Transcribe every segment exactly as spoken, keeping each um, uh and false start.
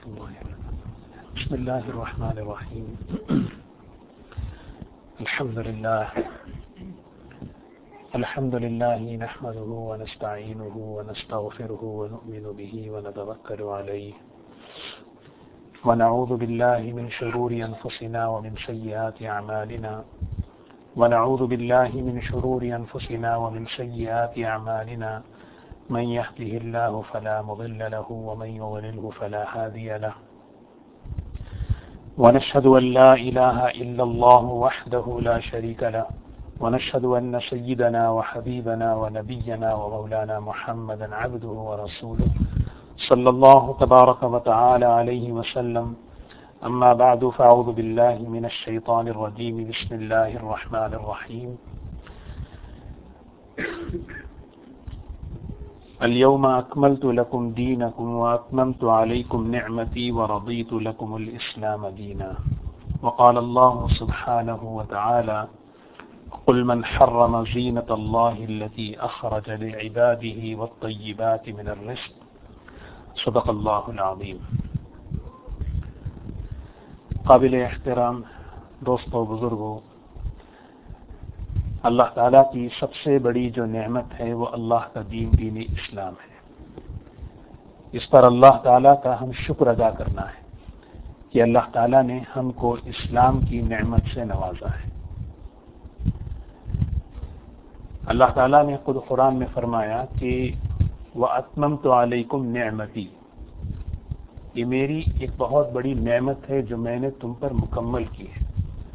بسم الله الرحمن الرحيم. الحمد لله الحمد لله نحمده ونستعينه ونستغفره ونؤمن به ونتوكل عليه ونعوذ بالله من شرور أنفسنا ومن سيئات أعمالنا ونعوذ بالله من شرور أنفسنا ومن سيئات أعمالنا من يهده الله فلا مضل له ومن يضلله فلا هادي له ونشهد أن لا إله إلا الله وحده لا شريك له ونشهد أن سيدنا وحبيبنا ونبينا ومولانا محمدا عبده ورسوله صلى الله تبارك وتعالى عليه وسلم. أما بعد فأعوذ بالله من الشيطان الرجيم. بسم الله الرحمن الرحيم. اليوم أكملت لكم دينكم وأتممت عليكم نعمتي ورضيت لكم الإسلام دينا. وقال الله سبحانه وتعالى: قل من حرم زينة الله التي أخرج لعباده والطيبات من الرزق. صدق اللہ العظیم. قابل احترام دوستو، بزرگوں، اللہ تعالیٰ کی سب سے بڑی جو نعمت ہے وہ اللہ کا دین دین اسلام ہے. اس پر اللہ تعالیٰ کا ہم شکر ادا کرنا ہے کہ اللہ تعالیٰ نے ہم کو اسلام کی نعمت سے نوازا ہے. اللہ تعالیٰ نے خود قرآن میں فرمایا کہ وَأَتْمَمْتُ عَلَيْكُمْ نِعْمَتِي، یہ میری ایک بہت بڑی نعمت ہے جو میں نے تم پر مکمل کی ہے.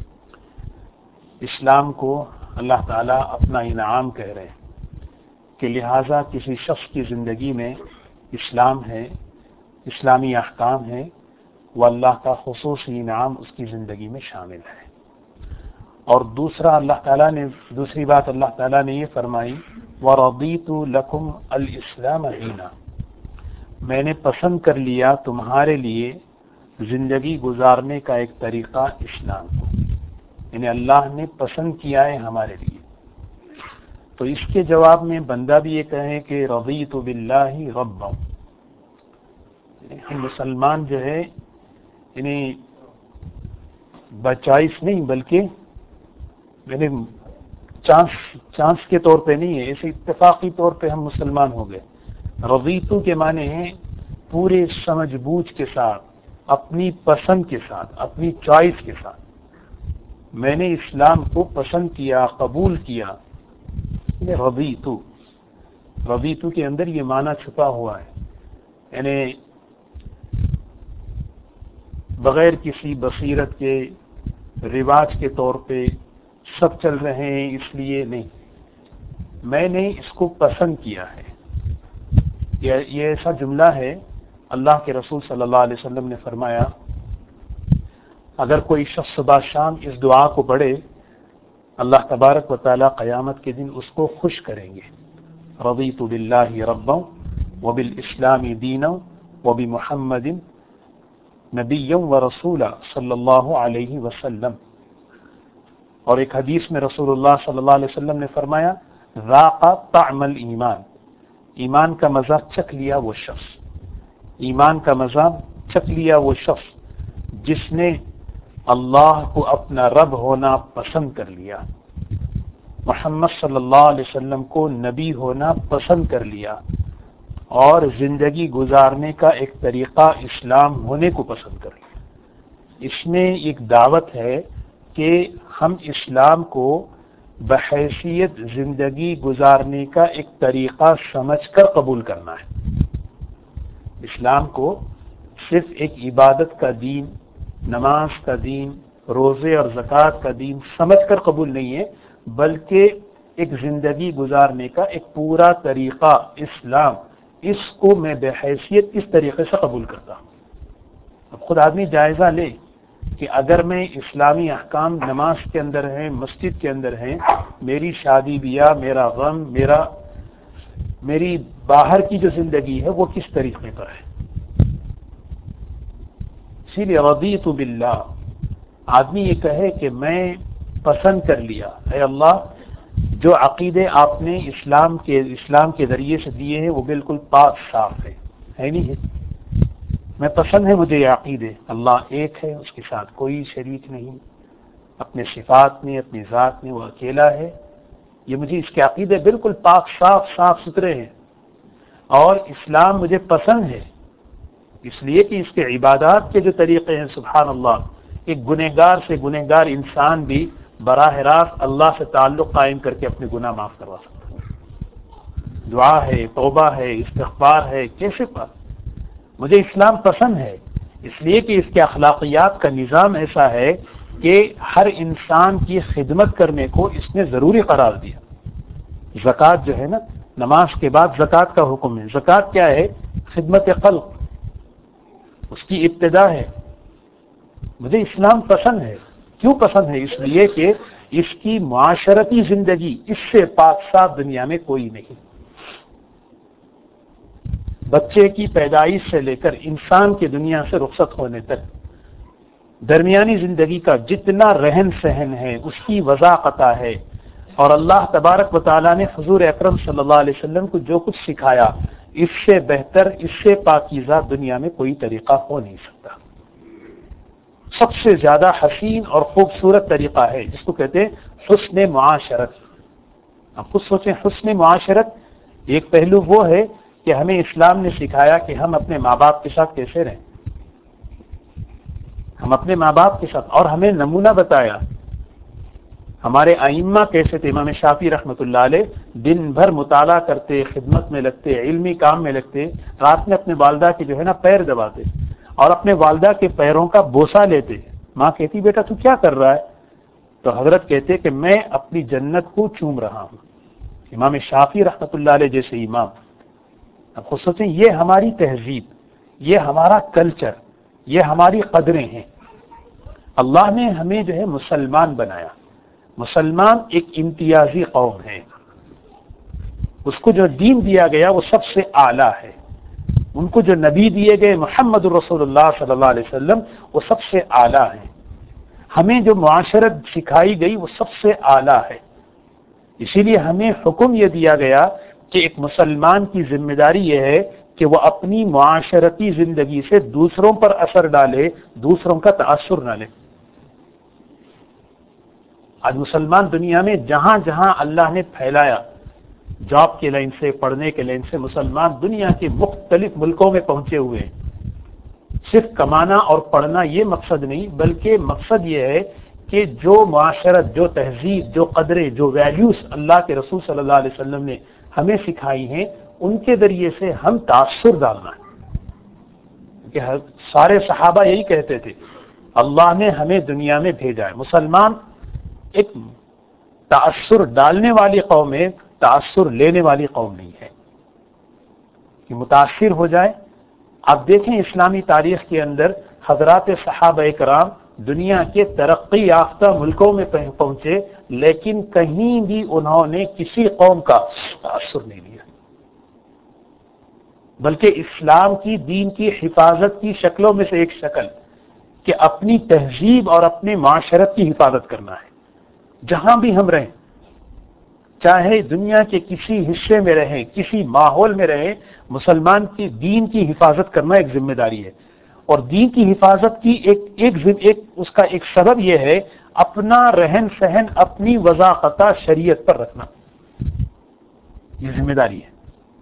اسلام کو اللہ تعالیٰ اپنا انعام کہہ رہے ہیں کہ لہٰذا کسی شخص کی زندگی میں اسلام ہے، اسلامی احکام ہے، وہ اللہ کا خصوصی انعام اس کی زندگی میں شامل ہے. اور دوسرا اللہ تعالیٰ نے دوسری بات اللہ تعالیٰ نے یہ فرمائی: وَرَضِيتُ لَكُمْ الْإِسْلَامَ دِينًا، میں نے پسند کر لیا تمہارے لیے زندگی گزارنے کا ایک طریقہ اسلام کو، یعنی اللہ نے پسند کیا ہے ہمارے لیے. تو اس کے جواب میں بندہ بھی یہ کہے کہ رضیت باللہ ربا، یعنی ہم مسلمان جو ہے یعنی بچائس نہیں بلکہ یعنی چانس چانس کے طور پہ نہیں ہے، ایسے اتفاقی طور پہ ہم مسلمان ہو گئے. رضیتو کے معنی ہیں پورے سمجھ بوجھ کے ساتھ، اپنی پسند کے ساتھ، اپنی چوائس کے ساتھ میں نے اسلام کو پسند کیا، قبول کیا. رضیتو رضیتو کے اندر یہ معنی چھپا ہوا ہے، یعنی بغیر کسی بصیرت کے رواج کے طور پہ سب چل رہے ہیں اس لیے نہیں، میں نے اس کو پسند کیا ہے. یہ ایسا جملہ ہے، اللہ کے رسول صلی اللہ علیہ وسلم نے فرمایا اگر کوئی شخص صبح شام اس دعا کو پڑھے اللہ تبارک و تعالی قیامت کے دن اس کو خوش کریں گے. رضیت باللہ ربا وبالاسلام دینا وبمحمد نبیا ورسولا صلی اللہ علیہ وسلم. اور ایک حدیث میں رسول اللہ صلی اللہ علیہ وسلم نے فرمایا: ذاق طعم الایمان، ایمان کا مزہ چکھ لیا وہ شخص، ایمان کا مزہ چکھ لیا وہ شخص جس نے اللہ کو اپنا رب ہونا پسند کر لیا، محمد صلی اللہ علیہ وسلم کو نبی ہونا پسند کر لیا، اور زندگی گزارنے کا ایک طریقہ اسلام ہونے کو پسند کر لیا. اس میں ایک دعوت ہے کہ ہم اسلام کو بحیثیت زندگی گزارنے کا ایک طریقہ سمجھ کر قبول کرنا ہے. اسلام کو صرف ایک عبادت کا دین، نماز کا دین، روزے اور زکوٰۃ کا دین سمجھ کر قبول نہیں ہے، بلکہ ایک زندگی گزارنے کا ایک پورا طریقہ اسلام، اس کو میں بحیثیت اس طریقے سے قبول کرتا ہوں. اب خود آدمی جائزہ لے کہ اگر میں اسلامی احکام نماز کے اندر ہیں، مسجد کے اندر ہیں، میری شادی بیاہ، میرا غم، میرا میری باہر کی جو زندگی ہے وہ کس طریقے پر ہے. اسی لیے رضیت باللہ، آدمی یہ کہے کہ میں پسند کر لیا، اے اللہ جو عقیدے آپ نے اسلام کے اسلام کے ذریعے سے دیے ہیں وہ بالکل پاک صاف ہے ہے نہیں ہے میں پسند ہے مجھے یہ عقیدے، اللہ ایک ہے، اس کے ساتھ کوئی شریک نہیں، اپنے صفات میں اپنی ذات میں وہ اکیلا ہے، یہ مجھے اس کے عقیدے بالکل پاک صاف صاف ستھرے ہیں. اور اسلام مجھے پسند ہے اس لیے کہ اس کے عبادات کے جو طریقے ہیں سبحان اللہ، ایک گنہگار سے گنہگار انسان بھی براہ راست اللہ سے تعلق قائم کر کے اپنے گناہ معاف کروا سکتا ہے. دعا ہے، توبہ ہے، استغفار ہے، کیسے بات. مجھے اسلام پسند ہے اس لیے کہ اس کے اخلاقیات کا نظام ایسا ہے کہ ہر انسان کی خدمت کرنے کو اس نے ضروری قرار دیا. زکوٰۃ جو ہے نا، نماز کے بعد زکوٰۃ کا حکم ہے. زکوٰۃ کیا ہے؟ خدمت خلق، اس کی ابتدا ہے. مجھے اسلام پسند ہے. کیوں پسند ہے؟ اس لیے کہ اس کی معاشرتی زندگی اس سے پاک صاف دنیا میں کوئی نہیں. بچے کی پیدائش سے لے کر انسان کے دنیا سے رخصت ہونے تک درمیانی زندگی کا جتنا رہن سہن ہے اس کی وضاحت ہے. اور اللہ تبارک و تعالیٰ نے حضور اکرم صلی اللہ علیہ وسلم کو جو کچھ سکھایا، اس سے بہتر، اس سے پاکیزہ دنیا میں کوئی طریقہ ہو نہیں سکتا. سب سے زیادہ حسین اور خوبصورت طریقہ ہے جس کو کہتے ہیں حسن معاشرت. آپ خود سوچیں، حسن معاشرت ایک پہلو وہ ہے کہ ہمیں اسلام نے سکھایا کہ ہم اپنے ماں باپ کے ساتھ کیسے رہیں. ہم اپنے ماں باپ کے ساتھ، اور ہمیں نمونہ بتایا. ہمارے ائمہ کیسے تھے؟ امام شافعی رحمۃ اللہ علیہ دن بھر مطالعہ کرتے، خدمت میں لگتے، علمی کام میں لگتے، رات میں اپنے والدہ کے جو ہے نا پیر دباتے اور اپنے والدہ کے پیروں کا بوسہ لیتے. ماں کہتی بیٹا تو کیا کر رہا ہے؟ تو حضرت کہتے کہ میں اپنی جنت کو چوم رہا ہوں. امام شافعی رحمۃ اللہ علیہ جیسے امام. اب خود سوچیں، یہ ہماری تہذیب، یہ ہمارا کلچر، یہ ہماری قدریں ہیں. اللہ نے ہمیں جو ہے مسلمان بنایا. مسلمان ایک امتیازی قوم ہے. اس کو جو دین دیا گیا وہ سب سے اعلیٰ ہے. ان کو جو نبی دیے گئے محمد الرسول اللہ صلی اللہ علیہ وسلم وہ سب سے اعلیٰ ہیں. ہمیں جو معاشرت سکھائی گئی وہ سب سے اعلیٰ ہے. اسی لیے ہمیں حکم یہ دیا گیا کہ ایک مسلمان کی ذمہ داری یہ ہے کہ وہ اپنی معاشرتی زندگی سے دوسروں پر اثر ڈالے، دوسروں کا تأثر نہ لے. آج مسلمان دنیا میں جہاں جہاں اللہ نے پھیلایا، جاب کے لائن سے، پڑھنے کے لائن سے، مسلمان دنیا کے مختلف ملکوں میں پہنچے ہوئے ہیں. صرف کمانا اور پڑھنا یہ مقصد نہیں، بلکہ مقصد یہ ہے کہ جو معاشرت، جو تہذیب، جو قدریں، جو ویلیوز اللہ کے رسول صلی اللہ علیہ وسلم نے ہمیں سکھائی ہیں، ان کے ذریعے سے ہم تاثر ڈالنا ہے. کہ سارے صحابہ یہی کہتے تھے، اللہ نے ہمیں دنیا میں بھیجا ہے. مسلمان ایک تاثر ڈالنے والی قوم ہے، تاثر لینے والی قوم نہیں ہے کہ متاثر ہو جائے. آپ دیکھیں اسلامی تاریخ کے اندر حضرات صحابہ کرام دنیا کے ترقی یافتہ ملکوں میں پہنچے، لیکن کہیں بھی انہوں نے کسی قوم کا تاثر نہیں لیا، بلکہ اسلام کی، دین کی حفاظت کی شکلوں میں سے ایک شکل کہ اپنی تہذیب اور اپنے معاشرت کی حفاظت کرنا ہے. جہاں بھی ہم رہیں، چاہے دنیا کے کسی حصے میں رہیں، کسی ماحول میں رہیں، مسلمان کی دین کی حفاظت کرنا ایک ذمہ داری ہے. اور دین کی حفاظت کی ایک ایک, ایک اس کا ایک سبب یہ ہے اپنا رہن سہن، اپنی وضاحت شریعت پر رکھنا. یہ ذمہ داری ہے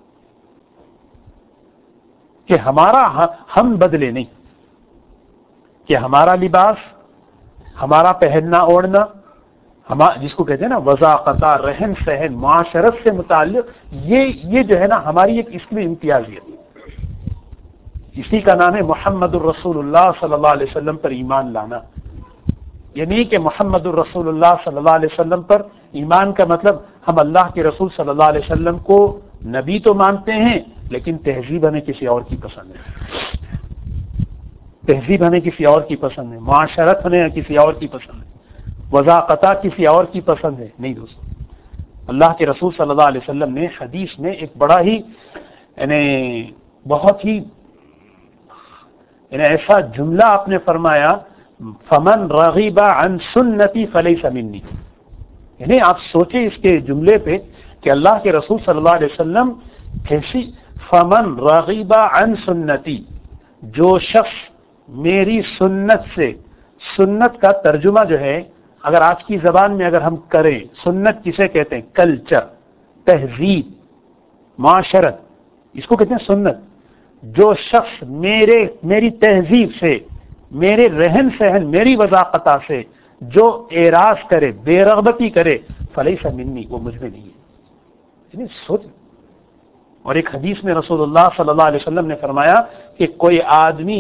کہ ہمارا ہم بدلے نہیں، کہ ہمارا لباس، ہمارا پہننا اوڑھنا، ہم جس کو کہتے ہیں نا وضاحت، رہن سہن، معاشرت سے متعلق، یہ یہ جو ہے نا ہماری ایک اس میں امتیازیت. اسی کا نام ہے محمد الرسول اللہ صلی اللہ علیہ وسلم پر ایمان لانا. یہ نہیں کہ محمد الرسول اللہ صلی اللہ علیہ وسلم پر ایمان کا مطلب ہم اللہ کے رسول صلی اللہ علیہ وسلم کو نبی تو مانتے ہیں، لیکن تہذیب ہمیں کسی اور کی پسند ہے. تہذیب ہمیں کسی اور کی پسند ہے، معاشرت ہمیں کسی اور کی پسند ہے، وضاحت کسی اور کی پسند ہے. نہیں دوستو، اللہ کے رسول صلی اللہ علیہ وسلم نے حدیث میں ایک بڑا ہی یعنی بہت ہی یعنی ایسا جملہ آپ نے فرمایا، فمن رغب عن سنتی فلیس منی. یعنی آپ سوچیں اس کے جملے پہ کہ اللہ کے رسول صلی اللہ علیہ وسلم کیسی، فمن رغب عن سنتی، جو شخص میری سنت سے، سنت کا ترجمہ جو ہے اگر آج کی زبان میں اگر ہم کریں، سنت کسے کہتے ہیں؟ کلچر، تہذیب، معاشرت، اس کو کہتے ہیں سنت۔ جو شخص میرے میری تہذیب سے، میرے رہن سہن، میری وضاقتہ سے جو اعراض کرے، بے رغبتی کرے، فلیس منی، وہ مجھ میں نہیں ہے۔ سوچ۔ اور ایک حدیث میں رسول اللہ صلی اللہ علیہ وسلم نے فرمایا کہ کوئی آدمی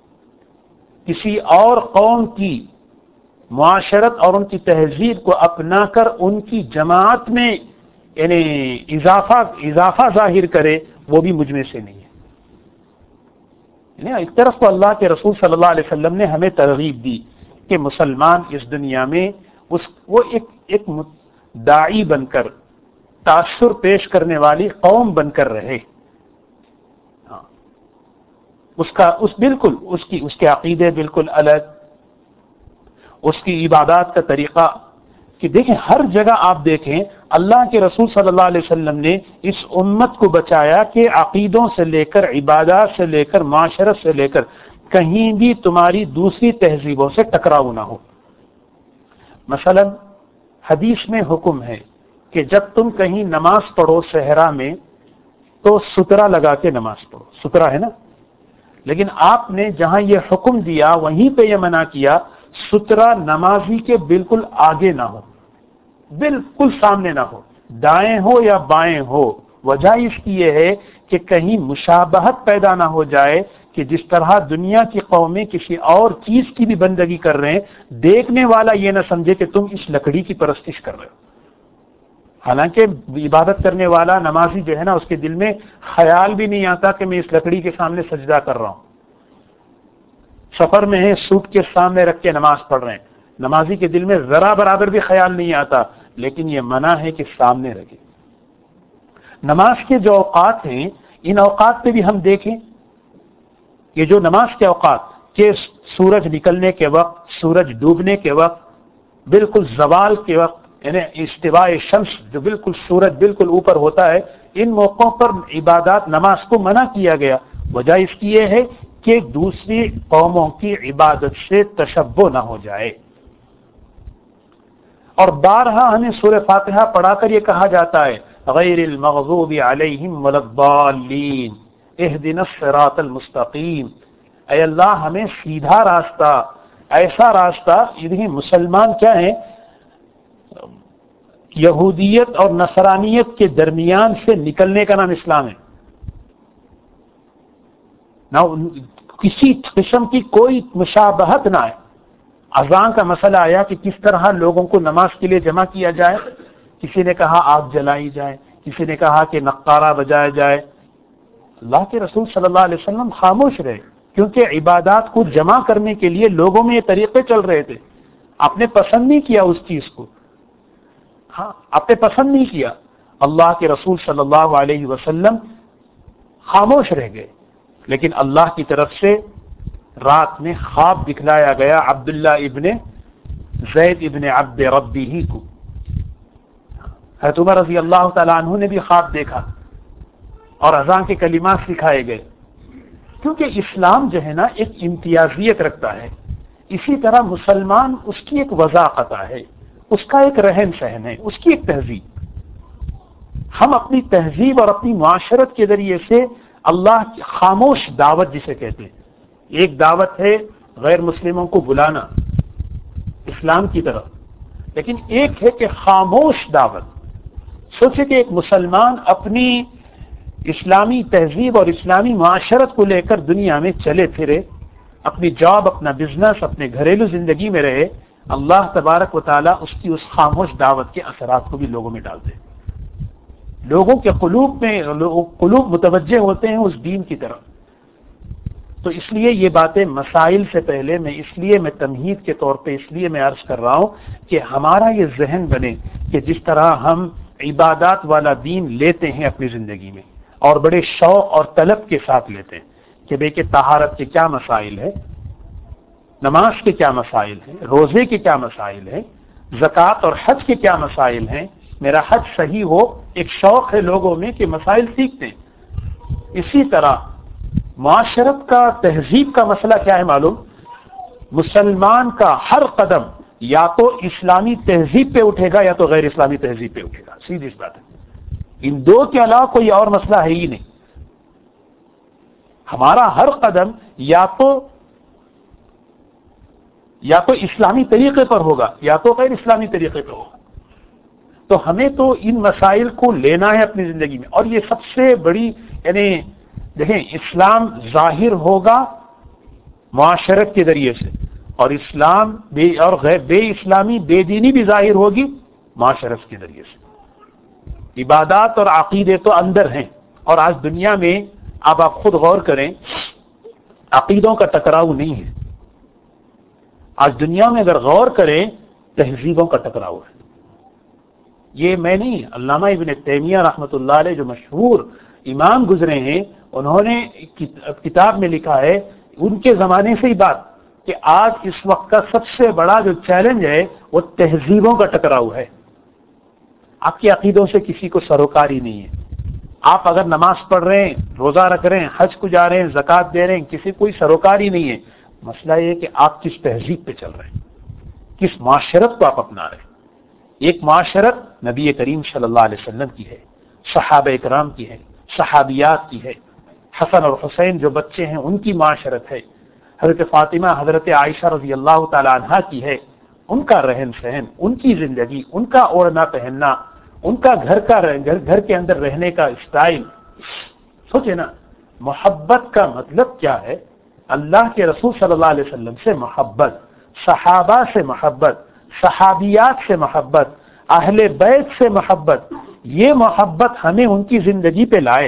کسی اور قوم کی معاشرت اور ان کی تہذیب کو اپنا کر ان کی جماعت میں یعنی اضافہ اضافہ ظاہر کرے، وہ بھی مجھ میں سے نہیں ہے۔ یعنی ایک طرف تو اللہ کے رسول صلی اللہ علیہ وسلم نے ہمیں ترغیب دی کہ مسلمان اس دنیا میں اس وہ ایک ایک داعی بن کر، تاثر پیش کرنے والی قوم بن کر رہے۔ ہاں، اس کا اس بالکل اس کی اس کے عقیدے بالکل الگ، اس کی عبادات کا طریقہ کہ دیکھیں ہر جگہ آپ دیکھیں اللہ کے رسول صلی اللہ علیہ وسلم نے اس امت کو بچایا کہ عقیدوں سے لے کر، عبادات سے لے کر، معاشرت سے لے کر کہیں بھی تمہاری دوسری تہذیبوں سے ٹکراؤ نہ ہو۔ مثلا حدیث میں حکم ہے کہ جب تم کہیں نماز پڑھو صحرا میں تو سترا لگا کے نماز پڑھو، سترا ہے نا، لیکن آپ نے جہاں یہ حکم دیا وہیں پہ یہ منع کیا سترا نمازی کے بالکل آگے نہ ہو، بالکل سامنے نہ ہو، دائیں ہو یا بائیں ہو۔ وجہ اس کی یہ ہے کہ کہیں مشابہت پیدا نہ ہو جائے کہ جس طرح دنیا کی قومیں کسی اور چیز کی بھی بندگی کر رہے ہیں، دیکھنے والا یہ نہ سمجھے کہ تم اس لکڑی کی پرستش کر رہے ہو۔ حالانکہ عبادت کرنے والا نمازی جو ہے نا، اس کے دل میں خیال بھی نہیں آتا کہ میں اس لکڑی کے سامنے سجدہ کر رہا ہوں۔ سفر میں ہے، سوٹ کے سامنے رکھ کے نماز پڑھ رہے ہیں، نمازی کے دل میں ذرا برابر بھی خیال نہیں آتا، لیکن یہ منع ہے کہ سامنے رکھے۔ نماز کے جو اوقات ہیں، ان اوقات پہ بھی ہم دیکھیں، یہ جو نماز کے اوقات کہ سورج نکلنے کے وقت، سورج ڈوبنے کے وقت، بالکل زوال کے وقت، یعنی استواء شمس جو بالکل سورج بالکل اوپر ہوتا ہے، ان موقعوں پر عبادات نماز کو منع کیا گیا۔ وجہ اس کی یہ ہے کہ دوسری قوموں کی عبادت سے تشبہ نہ ہو جائے۔ اور بارہا ہمیں سورہ فاتحہ پڑھا کر یہ کہا جاتا ہے غیر المغضوب علیہم ولا الضالین اہدنا الصراط المستقیم، اے اللہ ہمیں سیدھا راستہ، ایسا راستہ، یہ مسلمان کیا ہیں، یہودیت اور نصرانیت کے درمیان سے نکلنے کا نام اسلام ہے۔ نہ کسی قسم کی کوئی مشابہت نہ ہے۔ اذان کا مسئلہ آیا کہ کس طرح لوگوں کو نماز کے لیے جمع کیا جائے، کسی نے کہا آگ جلائی جائے، کسی نے کہا کہ نقارہ بجایا جائے۔ اللہ کے رسول صلی اللہ علیہ وسلم خاموش رہے، کیونکہ عبادات کو جمع کرنے کے لیے لوگوں میں یہ طریقے چل رہے تھے۔ آپ نے پسند نہیں کیا اس چیز کو، ہاں آپ نے پسند نہیں کیا۔ اللہ کے رسول صلی اللہ علیہ وسلم خاموش رہ گئے، لیکن اللہ کی طرف سے رات میں خواب دکھلایا گیا عبداللہ ابن زید ابن عبد ربی ہی کو۔ حضرت عمر رضی اللہ تعالیٰ عنہ نے بھی خواب دیکھا اور اذان کے کلمات سکھائے گئے، کیونکہ اسلام جو ہے نا ایک امتیازیت رکھتا ہے، اسی طرح مسلمان اس کی ایک وضاقت ہے، اس کا ایک رہن سہن ہے، اس کی ایک تہذیب۔ ہم اپنی تہذیب اور اپنی معاشرت کے ذریعے سے اللہ کی خاموش دعوت جسے کہتے ہیں، ایک دعوت ہے غیر مسلموں کو بلانا اسلام کی طرف، لیکن ایک ہے کہ خاموش دعوت۔ سوچے کہ ایک مسلمان اپنی اسلامی تہذیب اور اسلامی معاشرت کو لے کر دنیا میں چلے پھرے، اپنی جاب، اپنا بزنس، اپنے گھریلو زندگی میں رہے، اللہ تبارک و تعالیٰ اس کی اس خاموش دعوت کے اثرات کو بھی لوگوں میں ڈال دے۔ لوگوں کے قلوب میں قلوب متوجہ ہوتے ہیں اس دین کی طرف۔ تو اس لیے یہ باتیں مسائل سے پہلے میں اس لیے میں تمہید کے طور پہ اس لیے میں عرض کر رہا ہوں کہ ہمارا یہ ذہن بنے کہ جس طرح ہم عبادات والا دین لیتے ہیں اپنی زندگی میں اور بڑے شوق اور طلب کے ساتھ لیتے ہیں کہ بے کہ طہارت کے کیا مسائل ہیں، نماز کے کیا مسائل ہیں، روزے کے کیا مسائل ہیں، زکوٰۃ اور حج کے کیا مسائل ہیں، میرا حج صحیح ہو، ایک شوق ہے لوگوں میں کہ مسائل سیکھتے ہیں۔ اسی طرح معاشرت کا، تہذیب کا مسئلہ کیا ہے معلوم؟ مسلمان کا ہر قدم یا تو اسلامی تہذیب پہ اٹھے گا یا تو غیر اسلامی تہذیب پہ اٹھے گا، سیدھی سی بات ہے. ان دو کے علاوہ کوئی اور مسئلہ ہے ہی نہیں. ہمارا ہر قدم یا تو یا تو اسلامی طریقے پر ہوگا یا تو غیر اسلامی طریقے پر ہوگا. تو ہمیں تو ان مسائل کو لینا ہے اپنی زندگی میں. اور یہ سب سے بڑی، یعنی دیکھیں، اسلام ظاہر ہوگا معاشرت کے ذریعے سے، اور اسلام بے اور غیر بے اسلامی بے دینی بھی ظاہر ہوگی معاشرت کے ذریعے سے. عبادات اور عقیدے تو اندر ہیں، اور آج دنیا میں اب آپ خود غور کریں، عقیدوں کا ٹکراؤ نہیں ہے. آج دنیا میں اگر غور کریں تہذیبوں کا ٹکراؤ ہے. یہ میں نہیں، علامہ ابن تیمیہ رحمۃ اللہ علیہ جو مشہور امام گزرے ہیں، انہوں نے کتاب میں لکھا ہے، ان کے زمانے سے ہی بات، کہ آج اس وقت کا سب سے بڑا جو چیلنج ہے وہ تہذیبوں کا ٹکراؤ ہے. آپ کے عقیدوں سے کسی کو سروکاری نہیں ہے. آپ اگر نماز پڑھ رہے ہیں، روزہ رکھ رہے ہیں، حج کو جا رہے ہیں، زکوٰۃ دے رہے ہیں، کسی کوئی سروکاری نہیں ہے. مسئلہ یہ ہے کہ آپ کس تہذیب پہ چل رہے ہیں، کس معاشرت کو آپ اپنا رہے ہیں. ایک معاشرت نبی کریم صلی اللہ علیہ وسلم کی ہے، صحابہ اکرام کی ہے، صحابیات کی ہے، حسن اور حسین جو بچے ہیں ان کی معاشرت ہے، حضرت فاطمہ، حضرت عائشہ رضی اللہ تعالی عنہا کی ہے، ان کا رہن سہن، ان کی زندگی، ان کا اوڑھنا پہننا، ان کا گھر کا گھر, گھر کے اندر رہنے کا اسٹائل. سوچے نا، محبت کا مطلب کیا ہے؟ اللہ کے رسول صلی اللہ علیہ وسلم سے محبت، صحابہ سے محبت، صحابیات سے محبت، اہل بیت سے محبت. یہ محبت ہمیں ان کی زندگی پہ لائے.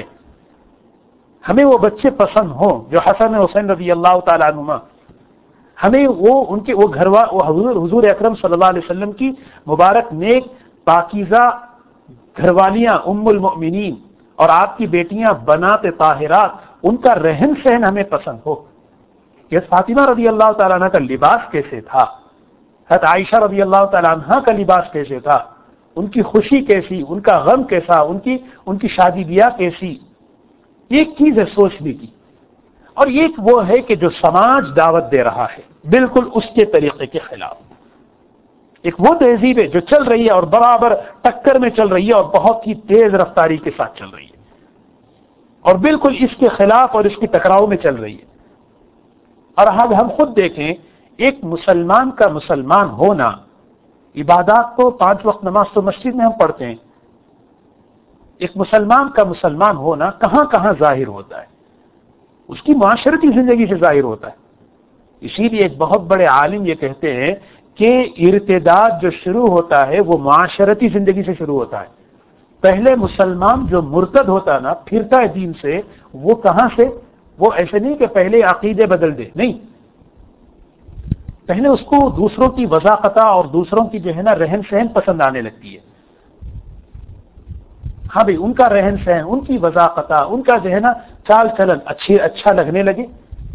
ہمیں وہ بچے پسند ہوں جو حسن حسین رضی اللہ تعالیٰ عنہما، ہمیں وہ ان کے وہ گھر وہ حضور, حضور اکرم صلی اللہ علیہ وسلم کی مبارک نیک پاکیزہ گھر والیاں ام المؤمنین اور آپ کی بیٹیاں بنات طاہرات، ان کا رہن سہن ہمیں پسند ہو. کہ فاطمہ رضی اللہ تعالیٰ عنہ کا لباس کیسے تھا، حضرت عائشہ رضی اللہ تعالیٰ عنہ کا لباس کیسے تھا، ان کی خوشی کیسی، ان کا غم کیسا، ان کی ان کی شادی بیاہ کیسی. ایک چیز ہے سوچنے کی، اور ایک وہ ہے کہ جو سماج دعوت دے رہا ہے بالکل اس کے طریقے کے خلاف. ایک وہ تہذیب ہے جو چل رہی ہے اور برابر ٹکر میں چل رہی ہے اور بہت ہی تیز رفتاری کے ساتھ چل رہی ہے، اور بالکل اس کے خلاف اور اس کی ٹکراؤ میں چل رہی ہے. اور اب ہم خود دیکھیں، ایک مسلمان کا مسلمان ہونا، عبادات تو پانچ وقت نماز تو مسجد میں ہم پڑھتے ہیں، ایک مسلمان کا مسلمان ہونا کہاں کہاں ظاہر ہوتا ہے؟ اس کی معاشرتی زندگی سے ظاہر ہوتا ہے. اسی لیے ایک بہت بڑے عالم یہ کہتے ہیں کہ ارتداد جو شروع ہوتا ہے وہ معاشرتی زندگی سے شروع ہوتا ہے. پہلے مسلمان جو مرتد ہوتا نا، پھرتا ہے دین سے، وہ کہاں سے؟ وہ ایسے نہیں کہ پہلے عقیدے بدل دے، نہیں، پہلے اس کو دوسروں کی وضاقتہ اور دوسروں کی جو ہے نا رہن سہن پسند آنے لگتی ہے. ہاں بھائی، ان کا رہن سہن، ان کی وضاقتہ، ان کا جو ہے نا چال چلن اچھی اچھا لگنے لگے.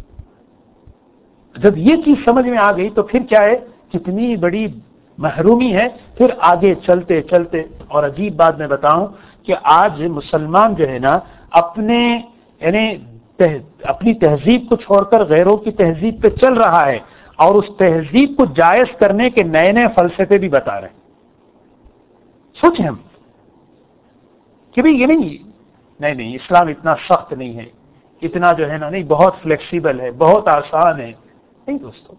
جب یہ چیز سمجھ میں آ گئی تو پھر کیا ہے، کتنی بڑی محرومی ہے. پھر آگے چلتے چلتے، اور عجیب بات میں بتاؤں کہ آج مسلمان جو ہے نا اپنے یعنی اپنی تہذیب کو چھوڑ کر غیروں کی تہذیب پہ چل رہا ہے، اور اس تہذیب کو جائز کرنے کے نئے نئے فلسفے بھی بتا رہے ہیں. سوچیں ہم کہ بھئی یہ نہیں نہیں نہیں اسلام اتنا سخت نہیں ہے، اتنا جو ہے نا نہیں، بہت فلیکسیبل ہے، بہت آسان ہے. نہیں دوستو،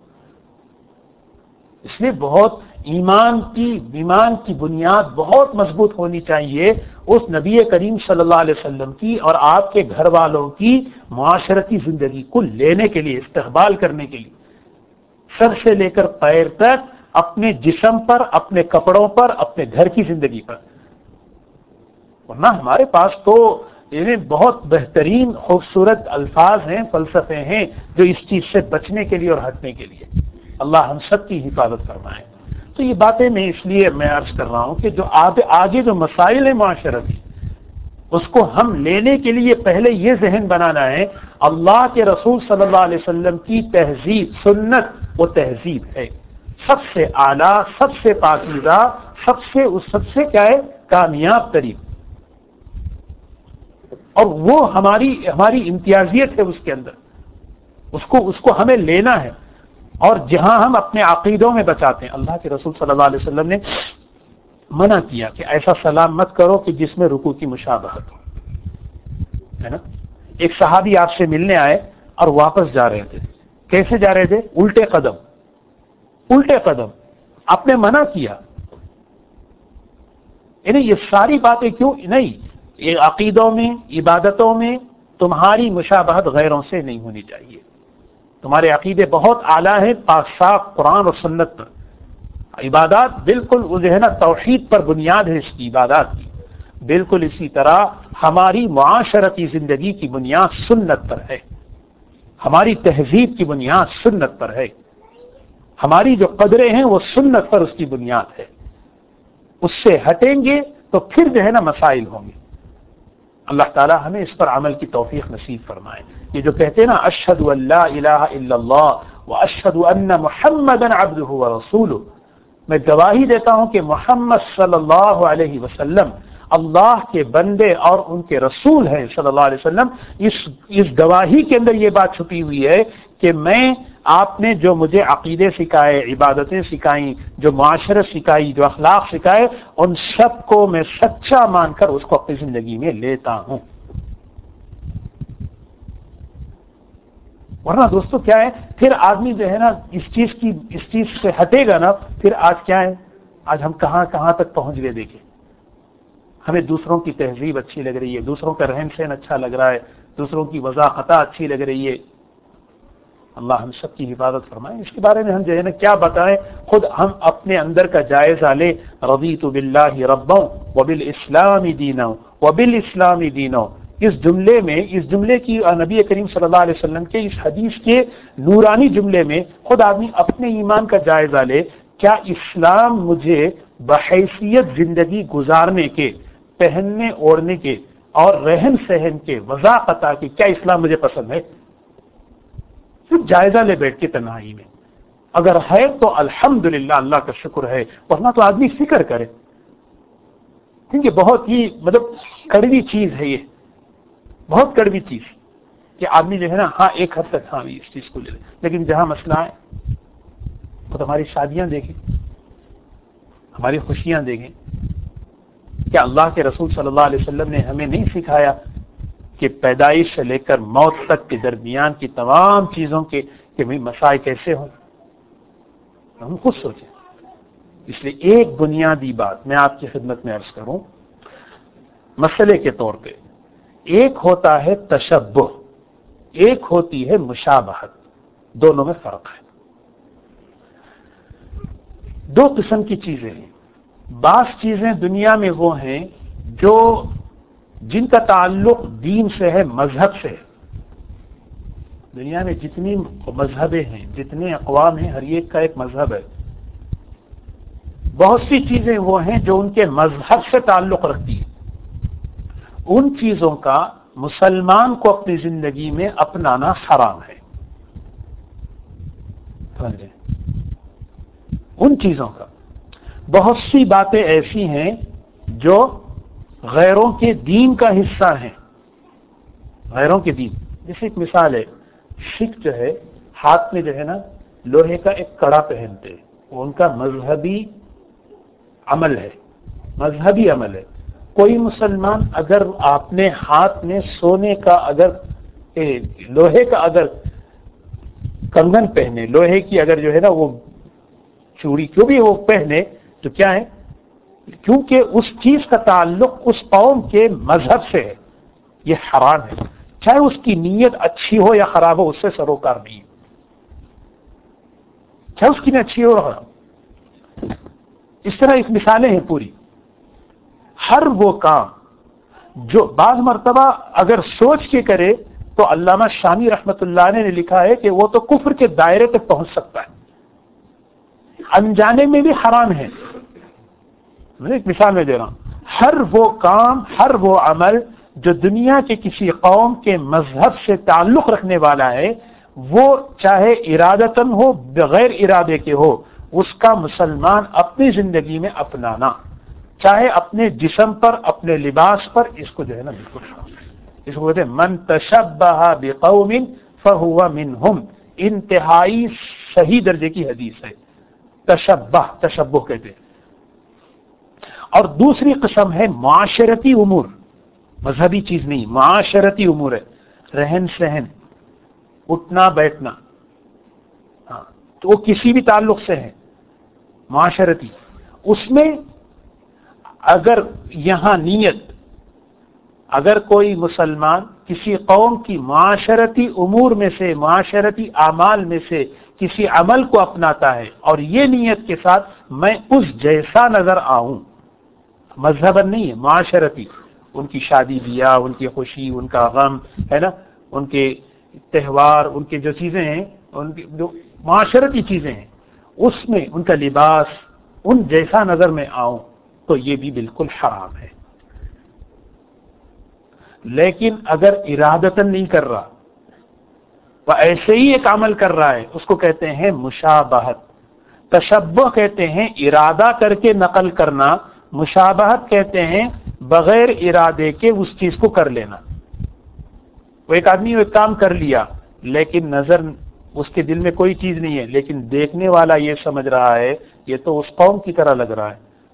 اس لیے بہت ایمان کی ایمان کی بنیاد بہت مضبوط ہونی چاہیے اس نبی کریم صلی اللہ علیہ وسلم کی اور آپ کے گھر والوں کی معاشرتی زندگی کو لینے کے لیے، استقبال کرنے کے لیے، سر سے لے کر پیر تک، اپنے جسم پر، اپنے کپڑوں پر، اپنے گھر کی زندگی پر. ورنہ ہمارے پاس تو یہ بہت بہترین خوبصورت الفاظ ہیں، فلسفے ہیں جو اس چیز سے بچنے کے لیے اور ہٹنے کے لیے. اللہ ہم سب کی حفاظت فرمائے. تو یہ باتیں میں اس لیے میں عرض کر رہا ہوں کہ جو آگے جو مسائل ہیں معاشرتی، اس کو ہم لینے کے لیے پہلے یہ ذہن بنانا ہے، اللہ کے رسول صلی اللہ علیہ وسلم کی تہذیب، سنت، وہ تہذیب ہے سب سے اعلیٰ، سب سے پاکیزہ، سب سے اس سب سے کیا ہے، کامیاب ترین. اور وہ ہماری ہماری امتیازیت ہے اس کے اندر، اس کو اس کو ہمیں لینا ہے. اور جہاں ہم اپنے عقیدوں میں بچاتے ہیں، اللہ کے رسول صلی اللہ علیہ وسلم نے منع کیا کہ ایسا سلام مت کرو کہ جس میں رکوع کی مشابہت ہو، ہے نا. ایک صحابی آپ سے ملنے آئے اور واپس جا رہے تھے. کیسے جا رہے تھے؟ الٹے قدم. الٹے قدم آپ نے منع کیا. یعنی یہ ساری باتیں کیوں نہیں؟ یہ عقیدوں میں، عبادتوں میں تمہاری مشابہت غیروں سے نہیں ہونی چاہیے. تمہارے عقیدے بہت اعلیٰ ہیں، پاک صاف قرآن اور سنت پر. عبادات بالکل وہ جو ہے نا توحید پر بنیاد ہے اس کی عبادات کی. بالکل اسی طرح ہماری معاشرتی زندگی کی بنیاد سنت پر ہے، ہماری تہذیب کی بنیاد سنت پر ہے، ہماری جو قدریں ہیں وہ سنت پر اس کی بنیاد ہے. اس سے ہٹیں گے تو پھر جو ہے نا مسائل ہوں گے. اللہ تعالی ہمیں اس پر عمل کی توفیق نصیب فرمائے. یہ جو کہتے ہیں نا اشہد ان لا الہ الا اللہ واشہد ان محمدا عبدہ ورسولہ، میں گواہی دیتا ہوں کہ محمد صلی اللہ علیہ وسلم اللہ کے بندے اور ان کے رسول ہیں صلی اللہ علیہ وسلم. اس اس گواہی کے اندر یہ بات چھپی ہوئی ہے کہ میں آپ نے جو مجھے عقیدے سکھائے، عبادتیں سکھائیں، جو معاشرت سکھائی، جو اخلاق سکھائے، ان سب کو میں سچا مان کر اس کو اپنی زندگی میں لیتا ہوں. ورنہ دوستو کیا ہے، پھر آدمی جو ہے نا اس چیز کی اس چیز سے ہٹے گا نا، پھر آج کیا ہے، آج ہم کہاں کہاں تک پہنچ گئے. دیکھیں، ہمیں دوسروں کی تہذیب اچھی لگ رہی ہے، دوسروں کا رہن سہن اچھا لگ رہا ہے، دوسروں کی وضاحت اچھی لگ رہی ہے. اللہ ہم سب کی حفاظت فرمائے. اس کے بارے میں ہم جو ہے نا کیا بتائیں، خود ہم اپنے اندر کا جائزہ لیں. رضیت باللہ ربا وبالاسلام دینا وبالاسلام دینا، اس جملے میں، اس جملے کی نبی کریم صلی اللہ علیہ وسلم کے اس حدیث کے نورانی جملے میں خود آدمی اپنے ایمان کا جائزہ لے. کیا اسلام مجھے بحیثیت زندگی گزارنے کے، پہننے اوڑھنے کے اور رہن سہن کے، وضاحت کے، کیا اسلام مجھے پسند ہے؟ صرف جائزہ لے بیٹھ کے تنہائی میں. اگر ہے تو الحمدللہ، اللہ کا شکر ہے، ورنہ تو آدمی فکر کرے. کیونکہ بہت ہی مطلب کڑوی چیز ہے یہ، بہت کڑوی چیز کہ آدمی جو ہے نا ہاں ایک حد تک ہاں اس چیز کو لے لے، لیکن جہاں مسئلہ ہے خود ہماری شادیاں دیکھیں، ہماری خوشیاں دیکھیں. کیا اللہ کے رسول صلی اللہ علیہ وسلم نے ہمیں نہیں سکھایا کہ پیدائش سے لے کر موت تک کے درمیان کی تمام چیزوں کے کہ مسائل کیسے ہوں؟ ہم خود سوچیں. اس لیے ایک بنیادی بات میں آپ کی خدمت میں عرض کروں مسئلے کے طور پہ، ایک ہوتا ہے تشبہ، ایک ہوتی ہے مشابہت. دونوں میں فرق ہے. دو قسم کی چیزیں ہیں. بعض چیزیں دنیا میں وہ ہیں جو جن کا تعلق دین سے ہے، مذہب سے ہے. دنیا میں جتنی مذہبیں ہیں، جتنے اقوام ہیں، ہر ایک کا ایک مذہب ہے. بہت سی چیزیں وہ ہیں جو ان کے مذہب سے تعلق رکھتی ہیں. ان چیزوں کا مسلمان کو اپنی زندگی میں اپنانا حرام ہے. سمجھیں؟ ان چیزوں کا بہت سی باتیں ایسی ہیں جو غیروں کے دین کا حصہ ہیں. غیروں کے دین، جیسے ایک مثال ہے، سکھ جو ہے ہاتھ میں جو ہے نا لوہے کا ایک کڑا پہنتے ہیں، وہ ان کا مذہبی عمل ہے، مذہبی عمل ہے. کوئی مسلمان اگر آپ نے ہاتھ میں سونے کا اگر لوہے کا اگر کنگن پہنے، لوہے کی اگر جو ہے نا وہ چوڑی کیوں بھی وہ پہنے، تو کیا ہے؟ کیونکہ اس چیز کا تعلق اس قوم کے مذہب سے ہے، یہ حرام ہے. چاہے اس کی نیت اچھی ہو یا خراب ہو، اس سے سروکار نہیں ہے. چاہے اس کی نیت اچھی ہو یا خراب. اس طرح ایک مثالیں ہیں پوری. ہر وہ کام جو بعض مرتبہ اگر سوچ کے کرے تو علامہ شامی رحمت اللہ نے لکھا ہے کہ وہ تو کفر کے دائرے تک پہنچ سکتا ہے، انجانے میں بھی حرام ہے. میں ایک مثال میں دے رہا ہوں. ہر وہ کام، ہر وہ عمل جو دنیا کے کسی قوم کے مذہب سے تعلق رکھنے والا ہے، وہ چاہے ارادتاً ہو بغیر ارادے کے ہو، اس کا مسلمان اپنی زندگی میں اپنانا، چاہے اپنے جسم پر، اپنے لباس پر، اس کو جو ہے نا بالکل اس کو کہتے ہیں من تشبہ بقوم فہو منہم، انتہائی صحیح درجے کی حدیث ہے، تشبہ تشبہ کہتے ہیں۔ اور دوسری قسم ہے معاشرتی امور، مذہبی چیز نہیں، معاشرتی امور ہے، رہن سہن، اٹھنا بیٹھنا، ہاں تو وہ کسی بھی تعلق سے ہے، معاشرتی۔ اس میں اگر یہاں نیت، اگر کوئی مسلمان کسی قوم کی معاشرتی امور میں سے، معاشرتی اعمال میں سے کسی عمل کو اپناتا ہے اور یہ نیت کے ساتھ میں اس جیسا نظر آؤں، مذہباً نہیں ہے، معاشرتی، ان کی شادی بیاہ، ان کی خوشی، ان کا غم ہے نا، ان کے تہوار، ان کے جو چیزیں ہیں، ان کی جو معاشرتی چیزیں ہیں، اس میں ان کا لباس، ان جیسا نظر میں آؤں تو یہ بھی بالکل حرام ہے۔ لیکن اگر ارادتاً نہیں کر رہا، وہ ایسے ہی ایک عمل کر رہا ہے، اس کو کہتے ہیں مشابہت۔ تشبہ کہتے ہیں ارادہ کر کے نقل کرنا، مشابہت کہتے ہیں بغیر ارادے کے اس چیز کو کر لینا۔ وہ ایک آدمی وہ ایک کام کر لیا لیکن نظر اس کے دل میں کوئی چیز نہیں ہے، لیکن دیکھنے والا یہ سمجھ رہا ہے یہ تو اس قوم کی طرح لگ رہا ہے۔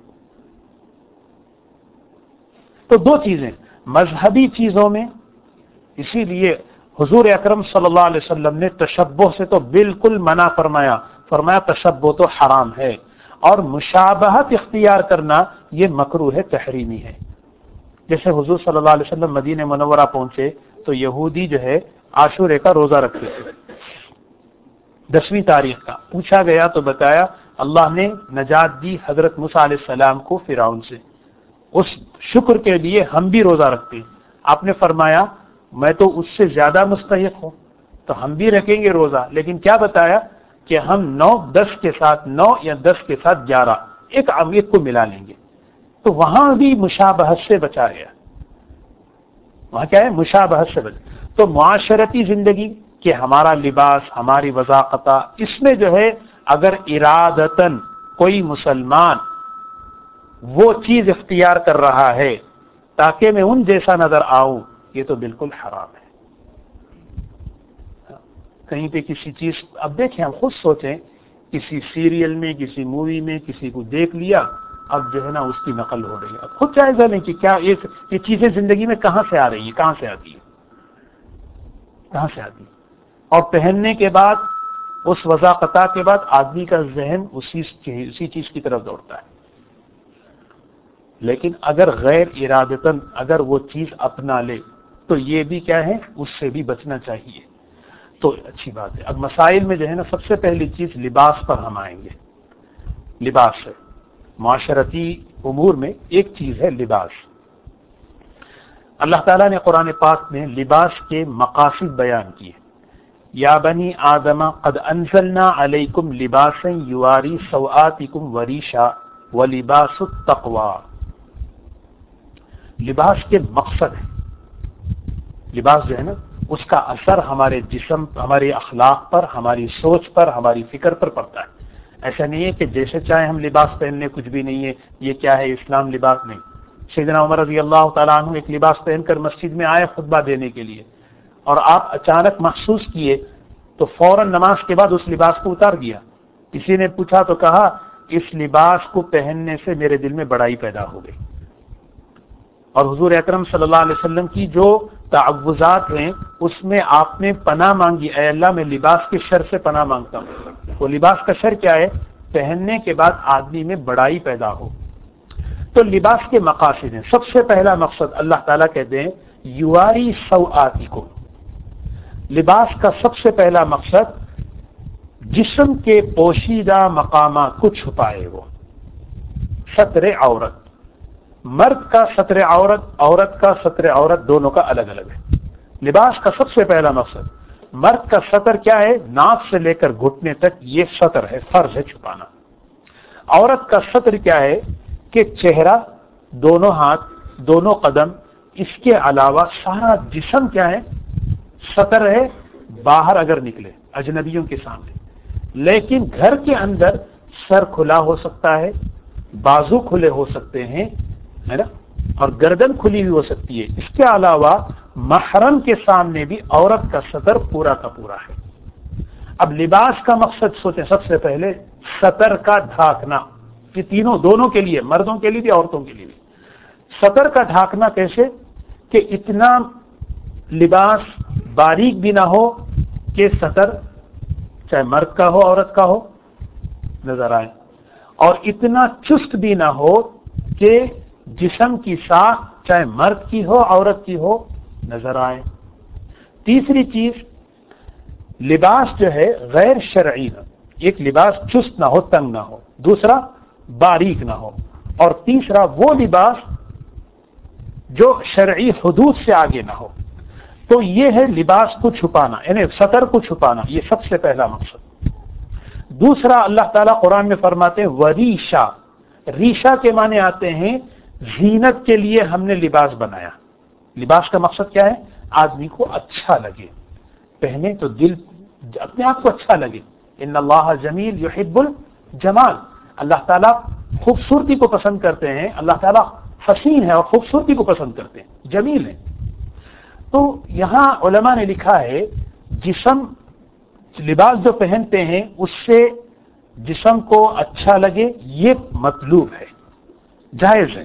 تو دو چیزیں مذہبی چیزوں میں، اسی لیے حضور اکرم صلی اللہ علیہ وسلم نے تشبہ سے تو بالکل منع فرمایا، فرمایا تشبہ تو حرام ہے، اور مشابہت اختیار کرنا یہ مکروہ ہے، تحریمی ہے۔ جیسے حضور صلی اللہ علیہ وسلم مدینہ منورہ پہنچے تو یہودی جو ہے عاشورے کا روزہ رکھتے تھے، دسویں تاریخ کا۔ پوچھا گیا تو بتایا اللہ نے نجات دی حضرت موسیٰ علیہ السلام کو فرعون سے، اس شکر کے لیے ہم بھی روزہ رکھتے ہیں۔ آپ نے فرمایا میں تو اس سے زیادہ مستحق ہوں تو ہم بھی رکھیں گے روزہ، لیکن کیا بتایا کہ ہم نو دس کے ساتھ، نو یا دس کے ساتھ گیارہ، ایک ایک کو ملا لیں گے۔ تو وہاں بھی مشابہت سے بچا گیا، وہاں کیا ہے، مشابہت سے بچا۔ تو معاشرتی زندگی کہ ہمارا لباس، ہماری وضاقتہ، اس میں جو ہے اگر ارادتاً کوئی مسلمان وہ چیز اختیار کر رہا ہے تاکہ میں ان جیسا نظر آؤں، یہ تو بالکل حرام ہے۔ کہیں پہ کسی چیز، اب دیکھیں ہم خود سوچیں، کسی سیریل میں، کسی مووی میں کسی کو دیکھ لیا، اب جو ہے نا اس کی نقل ہو رہی ہے۔ اب خود جائزہ لیں کہ کیا یہ چیزیں زندگی میں کہاں سے آ رہی ہیں، کہاں سے آتی ہیں، کہاں سے آتی ہیں۔ اور پہننے کے بعد، اس وضاقتہ کے بعد آدمی کا ذہن اسی اسی چیز کی طرف دوڑتا ہے۔ لیکن اگر غیر ارادتاً اگر وہ چیز اپنا لے تو یہ بھی کیا ہے، اس سے بھی بچنا چاہیے، تو اچھی بات ہے۔ اب مسائل میں جو ہے نا سب سے پہلی چیز لباس پر ہم آئیں گے۔ لباس ہے معاشرتی امور میں ایک چیز ہے لباس۔ اللہ تعالیٰ نے قرآن پاک میں لباس کے مقاصد بیان کیے۔ یا بنی آدم قد انزلنا علیکم لباسا یواری سوآتکم وریشا ولباس التقوی۔ لباس کے مقصد ہے، لباس جو ہے نا اس کا اثر ہمارے جسم، ہمارے اخلاق پر، ہماری سوچ پر، ہماری فکر پر پڑتا ہے۔ ایسا نہیں ہے کہ جیسے چاہے ہم لباس پہن لیں، کچھ بھی نہیں ہے، یہ کیا ہے اسلام لباس نہیں۔ سیدنا عمر رضی اللہ تعالیٰ عنہ ایک لباس پہن کر مسجد میں آئے خطبہ دینے کے لیے، اور آپ اچانک محسوس کیے تو فوراً نماز کے بعد اس لباس کو اتار دیا۔ کسی نے پوچھا تو کہا اس لباس کو پہننے سے میرے دل میں بڑائی پیدا ہو گئی۔ اور حضور اکرم صلی اللہ علیہ وسلم کی جو تعوذات ہیں اس میں آپ نے پناہ مانگی، اے اللہ میں لباس کے شر سے پناہ مانگتا ہوں۔ وہ لباس کا شر کیا ہے؟ پہننے کے بعد آدمی میں بڑائی پیدا ہو۔ تو لباس کے مقاصد ہیں۔ سب سے پہلا مقصد اللہ تعالیٰ کہتے ہیں یواری سوآتکم، لباس کا سب سے پہلا مقصد جسم کے پوشیدہ مقامات کو چھپائے، وہ ستر عورت۔ مرد کا ستر عورت، عورت کا ستر عورت دونوں کا الگ الگ ہے۔ لباس کا سب سے پہلا مقصد، مرد کا ستر کیا ہے؟ ناک سے لے کر گھٹنے تک یہ ستر ہے، فرض ہے چھپانا۔ عورت کا ستر کیا ہے کہ چہرہ، دونوں ہاتھ، دونوں قدم، اس کے علاوہ سارا جسم کیا ہے؟ ستر ہے، باہر اگر نکلے اجنبیوں کے سامنے۔ لیکن گھر کے اندر سر کھلا ہو سکتا ہے، بازو کھلے ہو سکتے ہیں، ہے نا، اور گردن کھلی ہوئی ہو سکتی ہے۔ اس کے علاوہ محرم کے سامنے بھی عورت کا ستر پورا کا پورا ہے۔ اب لباس کا مقصد سوچیں، سب سے پہلے ستر کا ڈھانکنا، یہ تینوں دونوں کے لیے، مردوں کے لیے بھی عورتوں کے لیے بھی۔ ستر کا ڈھانکنا کیسے کہ اتنا لباس باریک بھی نہ ہو کہ ستر چاہے مرد کا ہو عورت کا ہو نظر آئے، اور اتنا چست بھی نہ ہو کہ جسم کی ساخت چاہے مرد کی ہو عورت کی ہو نظر آئے۔ تیسری چیز، لباس جو ہے غیر شرعی نہ، ایک لباس چست نہ ہو، تنگ نہ ہو، دوسرا باریک نہ ہو، اور تیسرا وہ لباس جو شرعی حدود سے آگے نہ ہو۔ تو یہ ہے لباس کو چھپانا، یعنی ستر کو چھپانا، یہ سب سے پہلا مقصد۔ دوسرا اللہ تعالیٰ قرآن میں فرماتے ہیں وریشا، ریشا کے معنی آتے ہیں زینت کے لیے ہم نے لباس بنایا۔ لباس کا مقصد کیا ہے؟ آدمی کو اچھا لگے، پہنے تو دل اپنے آپ کو اچھا لگے۔ ان اللہ جمیل یحب الجمال، اللہ تعالیٰ خوبصورتی کو پسند کرتے ہیں، اللہ تعالیٰ حسین ہے اور خوبصورتی کو پسند کرتے ہیں، جمیل ہے۔ تو یہاں علماء نے لکھا ہے جسم لباس جو پہنتے ہیں اس سے جسم کو اچھا لگے، یہ مطلوب ہے، جائز ہے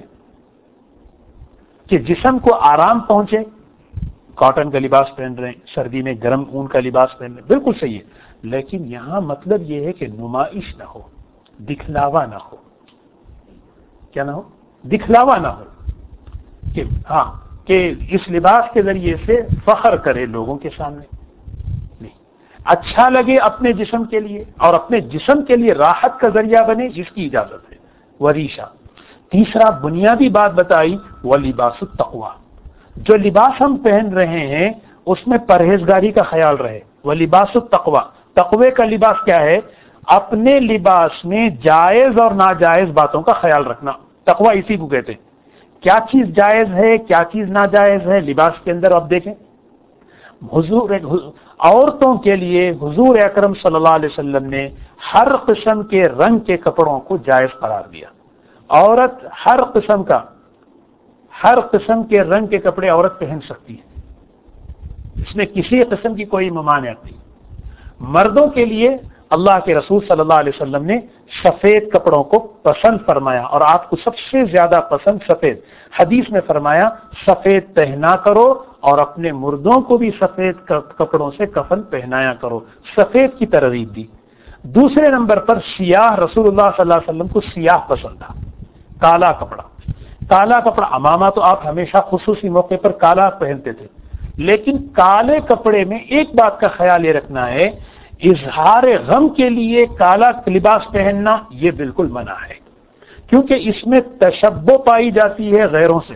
کہ جسم کو آرام پہنچے۔ کاٹن کا لباس پہن رہے ہیں، سردی میں گرم اون کا لباس پہن رہے ہیں، بالکل صحیح ہے، لیکن یہاں مطلب یہ ہے کہ نمائش نہ ہو، دکھلاوا نہ ہو۔ کیا نہ ہو؟ دکھلاوا نہ ہو کہ ہاں کہ اس لباس کے ذریعے سے فخر کرے لوگوں کے سامنے، نہیں، اچھا لگے اپنے جسم کے لیے اور اپنے جسم کے لیے راحت کا ذریعہ بنے، جس کی اجازت ہے، وریشا۔ تیسرا بنیادی بات بتائی وہ لباس التقوی، جو لباس ہم پہن رہے ہیں اس میں پرہیزگاری کا خیال رہے، وہ لباس التقوی۔ تقوی کا لباس کیا ہے؟ اپنے لباس میں جائز اور ناجائز باتوں کا خیال رکھنا، تقوی اسی کو کہتے ہیں۔ کیا چیز جائز ہے کیا چیز ناجائز ہے لباس کے اندر آپ دیکھیں۔ حضور عورتوں کے لیے حضور اکرم صلی اللہ علیہ وسلم نے ہر قسم کے رنگ کے کپڑوں کو جائز قرار دیا۔ عورت ہر قسم کا ہر قسم کے رنگ کے کپڑے عورت پہن سکتی ہے، اس میں کسی قسم کی کوئی ممانعت نہیں۔ مردوں کے لیے اللہ کے رسول صلی اللہ علیہ وسلم نے سفید کپڑوں کو پسند فرمایا، اور آپ کو سب سے زیادہ پسند سفید۔ حدیث میں فرمایا سفید پہنا کرو اور اپنے مردوں کو بھی سفید کپڑوں سے کفن پہنایا کرو، سفید کی ترغیب دی۔ دوسرے نمبر پر سیاہ، رسول اللہ صلی اللہ علیہ وسلم کو سیاہ پسند تھا، کالا کپڑا۔ کالا کپڑا، امامہ تو آپ ہمیشہ خصوصی موقع پر کالا پہنتے تھے، لیکن کالے کپڑے میں ایک بات کا خیال یہ رکھنا ہے، اظہار غم کے لیے کالا لباس پہننا یہ بالکل منع ہے، کیونکہ اس میں تشبہ پائی جاتی ہے غیروں سے۔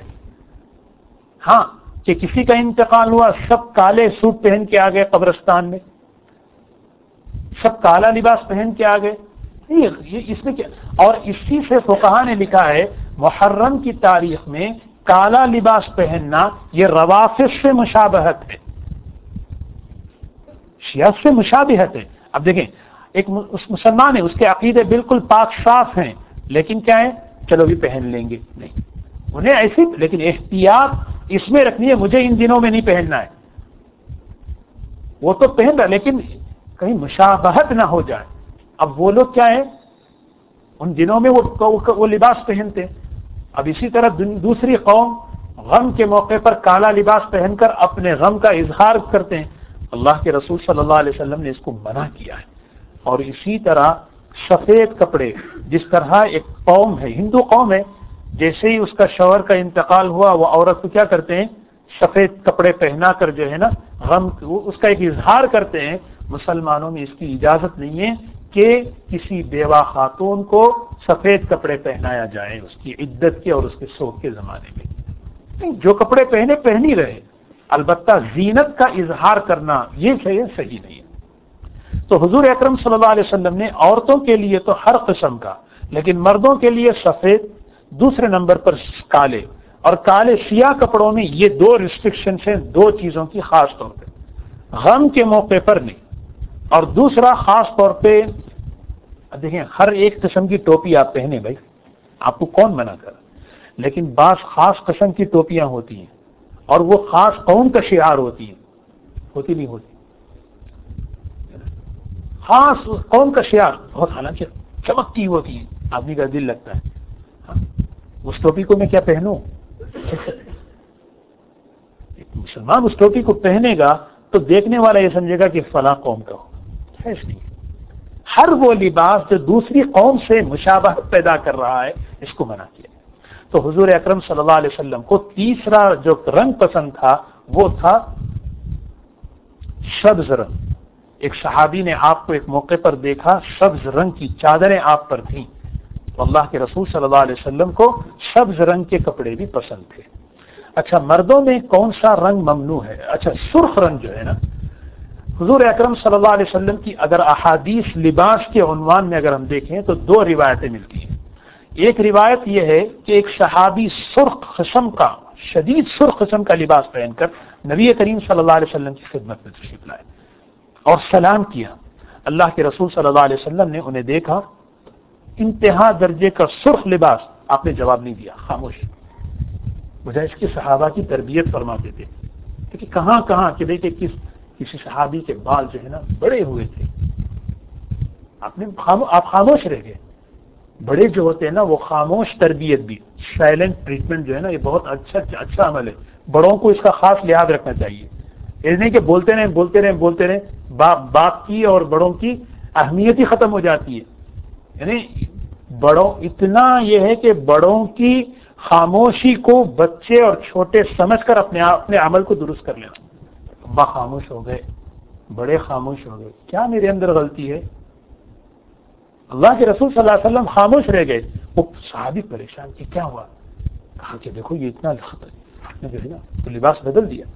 ہاں کہ کسی کا انتقال ہوا، سب کالے سوٹ پہن کے آ گئے قبرستان میں، سب کالا لباس پہن کے آ گئے، یہ اس میں کیا؟ اور اسی سے فقہا نے لکھا ہے محرم کی تاریخ میں کالا لباس پہننا یہ روافض سے مشابہت ہے، شیعہ سے مشابہت ہے۔ اب دیکھیں ایک مسلمان ہے، اس کے عقیدے بالکل پاک صاف ہیں، لیکن کیا ہے، چلو بھی پہن لیں گے، نہیں انہیں ایسی، لیکن احتیاط اس میں رکھنی ہے، مجھے ان دنوں میں نہیں پہننا ہے۔ وہ تو پہن رہا لیکن کہیں مشابہت نہ ہو جائے۔ اب وہ لوگ کیا ہے، ان دنوں میں وہ وہ لباس پہنتے ہیں۔ اب اسی طرح دوسری قوم غم کے موقع پر کالا لباس پہن کر اپنے غم کا اظہار کرتے ہیں، اللہ کے رسول صلی اللہ علیہ وسلم نے اس کو منع کیا ہے۔ اور اسی طرح سفید کپڑے، جس طرح ایک قوم ہے، ہندو قوم ہے، جیسے ہی اس کا شوہر کا انتقال ہوا وہ عورت کو کیا کرتے ہیں، سفید کپڑے پہنا کر جو ہے نا غم اس کا ایک اظہار کرتے ہیں۔ مسلمانوں میں اس کی اجازت نہیں ہے کہ کسی بیوہ خاتون کو سفید کپڑے پہنایا جائے اس کی عدت کے اور اس کے سوگ کے زمانے میں، جو کپڑے پہنے پہن ہی رہے، البتہ زینت کا اظہار کرنا یہ صحیح نہیں ہے۔ تو حضور اکرم صلی اللہ علیہ وسلم نے عورتوں کے لیے تو ہر قسم کا، لیکن مردوں کے لیے سفید، دوسرے نمبر پر کالے، اور کالے سیاہ کپڑوں میں یہ دو ریسٹرکشنز ہیں، دو چیزوں کی، خاص طور پہ غم کے موقع پر نہیں، اور دوسرا خاص طور پہ دیکھیں ہر ایک قسم کی ٹوپی آپ پہنے بھائی، آپ کو کون منع کر، لیکن بعض خاص قسم کی ٹوپیاں ہوتی ہیں اور وہ خاص قوم کا شعار ہوتی ہے، ہوتی نہیں ہوتی، خاص قوم کا شعار بہت حالانکہ چمکتی ہوتی ہے، آدمی کا دل لگتا ہے ہاں، اس ٹوپی کو میں کیا پہنوں؟ ایک مسلمان اس ٹوپی کو پہنے گا تو دیکھنے والا یہ سمجھے گا کہ فلاں قوم کا ہو، ایسا نہیں۔ ہر وہ لباس جو دوسری قوم سے مشابہت پیدا کر رہا ہے اس کو منع کیا۔ تو حضور اکرم صلی اللہ علیہ وسلم کو تیسرا جو رنگ پسند تھا وہ تھا سبز رنگ۔ ایک صحابی نے آپ کو ایک موقع پر دیکھا، سبز رنگ کی چادریں آپ پر تھیں، تو اللہ کے رسول صلی اللہ علیہ وسلم کو سبز رنگ کے کپڑے بھی پسند تھے۔ اچھا، مردوں میں کون سا رنگ ممنوع ہے؟ اچھا، سرخ رنگ جو ہے نا، حضور اکرم صلی اللہ علیہ وسلم کی اگر احادیث لباس کے عنوان میں اگر ہم دیکھیں تو دو روایتیں ملتی ہیں۔ ایک روایت یہ ہے کہ ایک صحابی سرخ قسم کا، شدید سرخ قسم کا لباس پہن کر نبی کریم صلی اللہ علیہ وسلم کی خدمت میں تشریف لائے اور سلام کیا۔ اللہ کے رسول صلی اللہ علیہ وسلم نے انہیں دیکھا، انتہا درجے کا سرخ لباس، آپ نے جواب نہیں دیا، خاموش۔ وجہ اس کی صحابہ کی تربیت فرماتے تھے کہ کہاں کہاں کہ دیکھیں کس کسی صحابی کے بال جو ہے نا بڑے ہوئے تھے، آپ نے آپ خاموش رہ گئے۔ بڑے جو ہوتے ہیں نا وہ خاموش تربیت بھی، سائلنٹ ٹریٹمنٹ جو ہے نا، یہ بہت اچھا اچھا عمل ہے۔ بڑوں کو اس کا خاص لحاظ رکھنا چاہیے، یہ نہیں کہ بولتے رہیں بولتے رہیں بولتے رہیں باپ باپ کی اور بڑوں کی اہمیت ہی ختم ہو جاتی ہے۔ یعنی بڑوں، اتنا یہ ہے کہ بڑوں کی خاموشی کو بچے اور چھوٹے سمجھ کر اپنے اپنے عمل کو درست کر لینا۔ ابا خاموش ہو گئے، بڑے خاموش ہو گئے، کیا میرے اندر غلطی ہے؟ اللہ کے رسول صلی اللہ علیہ وسلم خاموش رہ گئے۔ وہ صحابی پریشان کہ کیا ہوا؟ کہا کہ دیکھو یہ اتنا خطر جو ہے نا تو لباس بدل دیا۔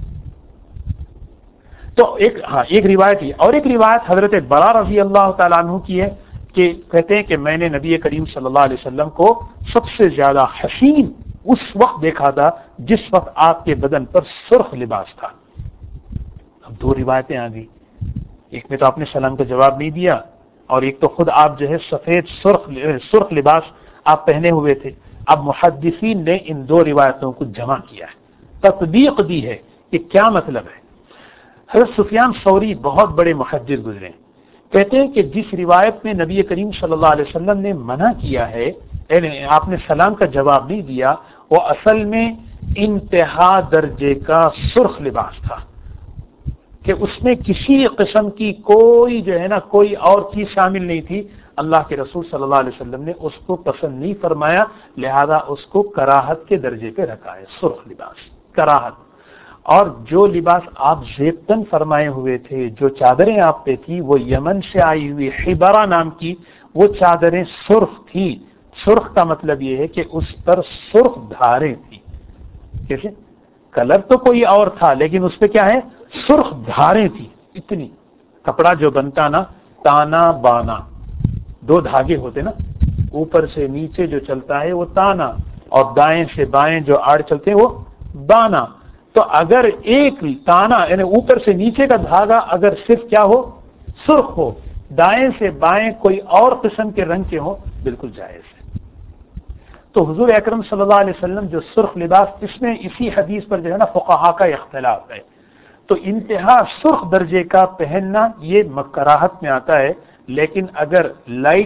تو ایک ہاں ایک روایت ہی، اور ایک روایت حضرت برا رضی اللہ تعالیٰ عنہ کی ہے کہ کہتے ہیں کہ میں نے نبی کریم صلی اللہ علیہ وسلم کو سب سے زیادہ حسین اس وقت دیکھا تھا جس وقت آپ کے بدن پر سرخ لباس تھا۔ اب دو روایتیں آ گئی، ایک میں تو آپ نے سلام کا جواب نہیں دیا، اور ایک تو خود آپ جو ہے سفید سرخ سرخ لباس آپ پہنے ہوئے تھے۔ اب محدثین نے ان دو روایتوں کو جمع کیا ہے، تطبیق دی ہے کہ کیا مطلب ہے۔ حضرت سفیان ثوری بہت بڑے محدث گزرے ہیں، کہتے ہیں کہ جس روایت میں نبی کریم صلی اللہ علیہ وسلم نے منع کیا ہے، یعنی آپ نے سلام کا جواب نہیں دیا، وہ اصل میں انتہا درجے کا سرخ لباس تھا کہ اس میں کسی قسم کی کوئی جو ہے نا کوئی اور چیز شامل نہیں تھی۔ اللہ کے رسول صلی اللہ علیہ وسلم نے اس کو پسند نہیں فرمایا، لہذا اس کو کراہت کے درجے پہ رکھا ہے، سرخ لباس کراہت۔ اور جو لباس آپ زیبتن فرمائے ہوئے تھے، جو چادریں آپ پہ تھی، وہ یمن سے آئی ہوئی حبارہ نام کی وہ چادریں سرخ تھی۔ سرخ کا مطلب یہ ہے کہ اس پر سرخ دھاریں تھی، کیسے کلر تو کوئی اور تھا لیکن اس پہ کیا ہے، سرخ دھاریں تھی۔ اتنی کپڑا جو بنتا نا تانا بانا، دو دھاگے ہوتے نا، اوپر سے نیچے جو چلتا ہے وہ تانا، اور دائیں سے بائیں جو آڑ چلتے ہیں وہ بانا۔ تو اگر ایک تانا یعنی اوپر سے نیچے کا دھاگا اگر صرف کیا ہو، سرخ ہو، دائیں سے بائیں کوئی اور قسم کے رنگ کے ہوں، بالکل جائز ہے۔ تو حضور اکرم صلی اللہ علیہ وسلم جو سرخ لباس، اس میں اسی حدیث پر جو ہے نا فقہا کا اختلاف ہے۔ تو انتہا سرخ درجے کا پہننا یہ مکراہت میں آتا ہے، لیکن اگر لائٹ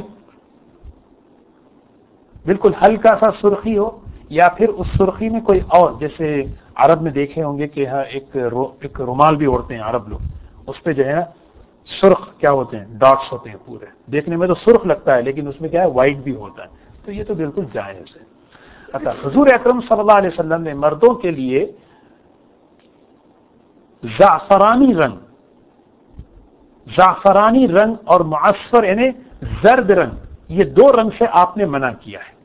بالکل ہلکا سا سرخی ہو، یا پھر اس سرخی میں کوئی اور، جیسے عرب میں دیکھے ہوں گے کہ ہاں ایک رو ایک رومال بھی اوڑھتے ہیں عرب لوگ، اس پہ جو ہے نا سرخ کیا ہوتے ہیں، ڈاٹس ہوتے ہیں پورے، دیکھنے میں تو سرخ لگتا ہے لیکن اس میں کیا ہے، وائٹ بھی ہوتا ہے، تو یہ تو بالکل جائز ہے۔ اچھا، حضور اکرم صلی اللہ علیہ وسلم نے مردوں کے لیے زعفرانی رنگ زعفرانی رنگ اور معصفر یعنی زرد رنگ، یہ دو رنگ سے آپ نے منع کیا ہے۔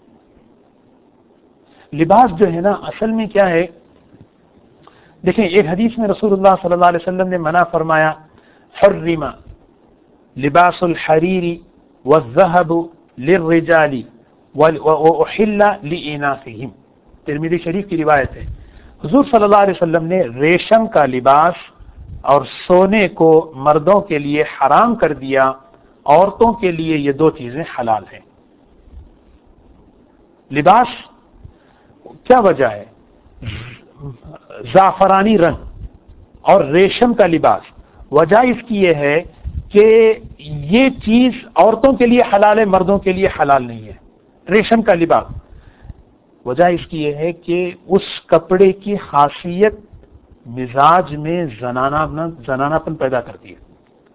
لباس جو ہے نا اصل میں کیا ہے، دیکھیں ایک حدیث میں رسول اللہ صلی اللہ علیہ وسلم نے منع فرمایا، حرم لباس الحریر والذهب للرجال واحل لاناثهم، ترمذی شریف کی روایت ہے۔ حضور صلی اللہ علیہ وسلم نے ریشم کا لباس اور سونے کو مردوں کے لیے حرام کر دیا، عورتوں کے لیے یہ دو چیزیں حلال ہیں۔ لباس کیا وجہ ہے؟ زعفرانی رنگ اور ریشم کا لباس، وجہ اس کی یہ ہے کہ یہ چیز عورتوں کے لیے حلال ہے، مردوں کے لیے حلال نہیں ہے۔ ریشم کا لباس، وجہ اس کی یہ ہے کہ اس کپڑے کی خاصیت مزاج میں زنانہ زنانہ پن پیدا کرتی ہے،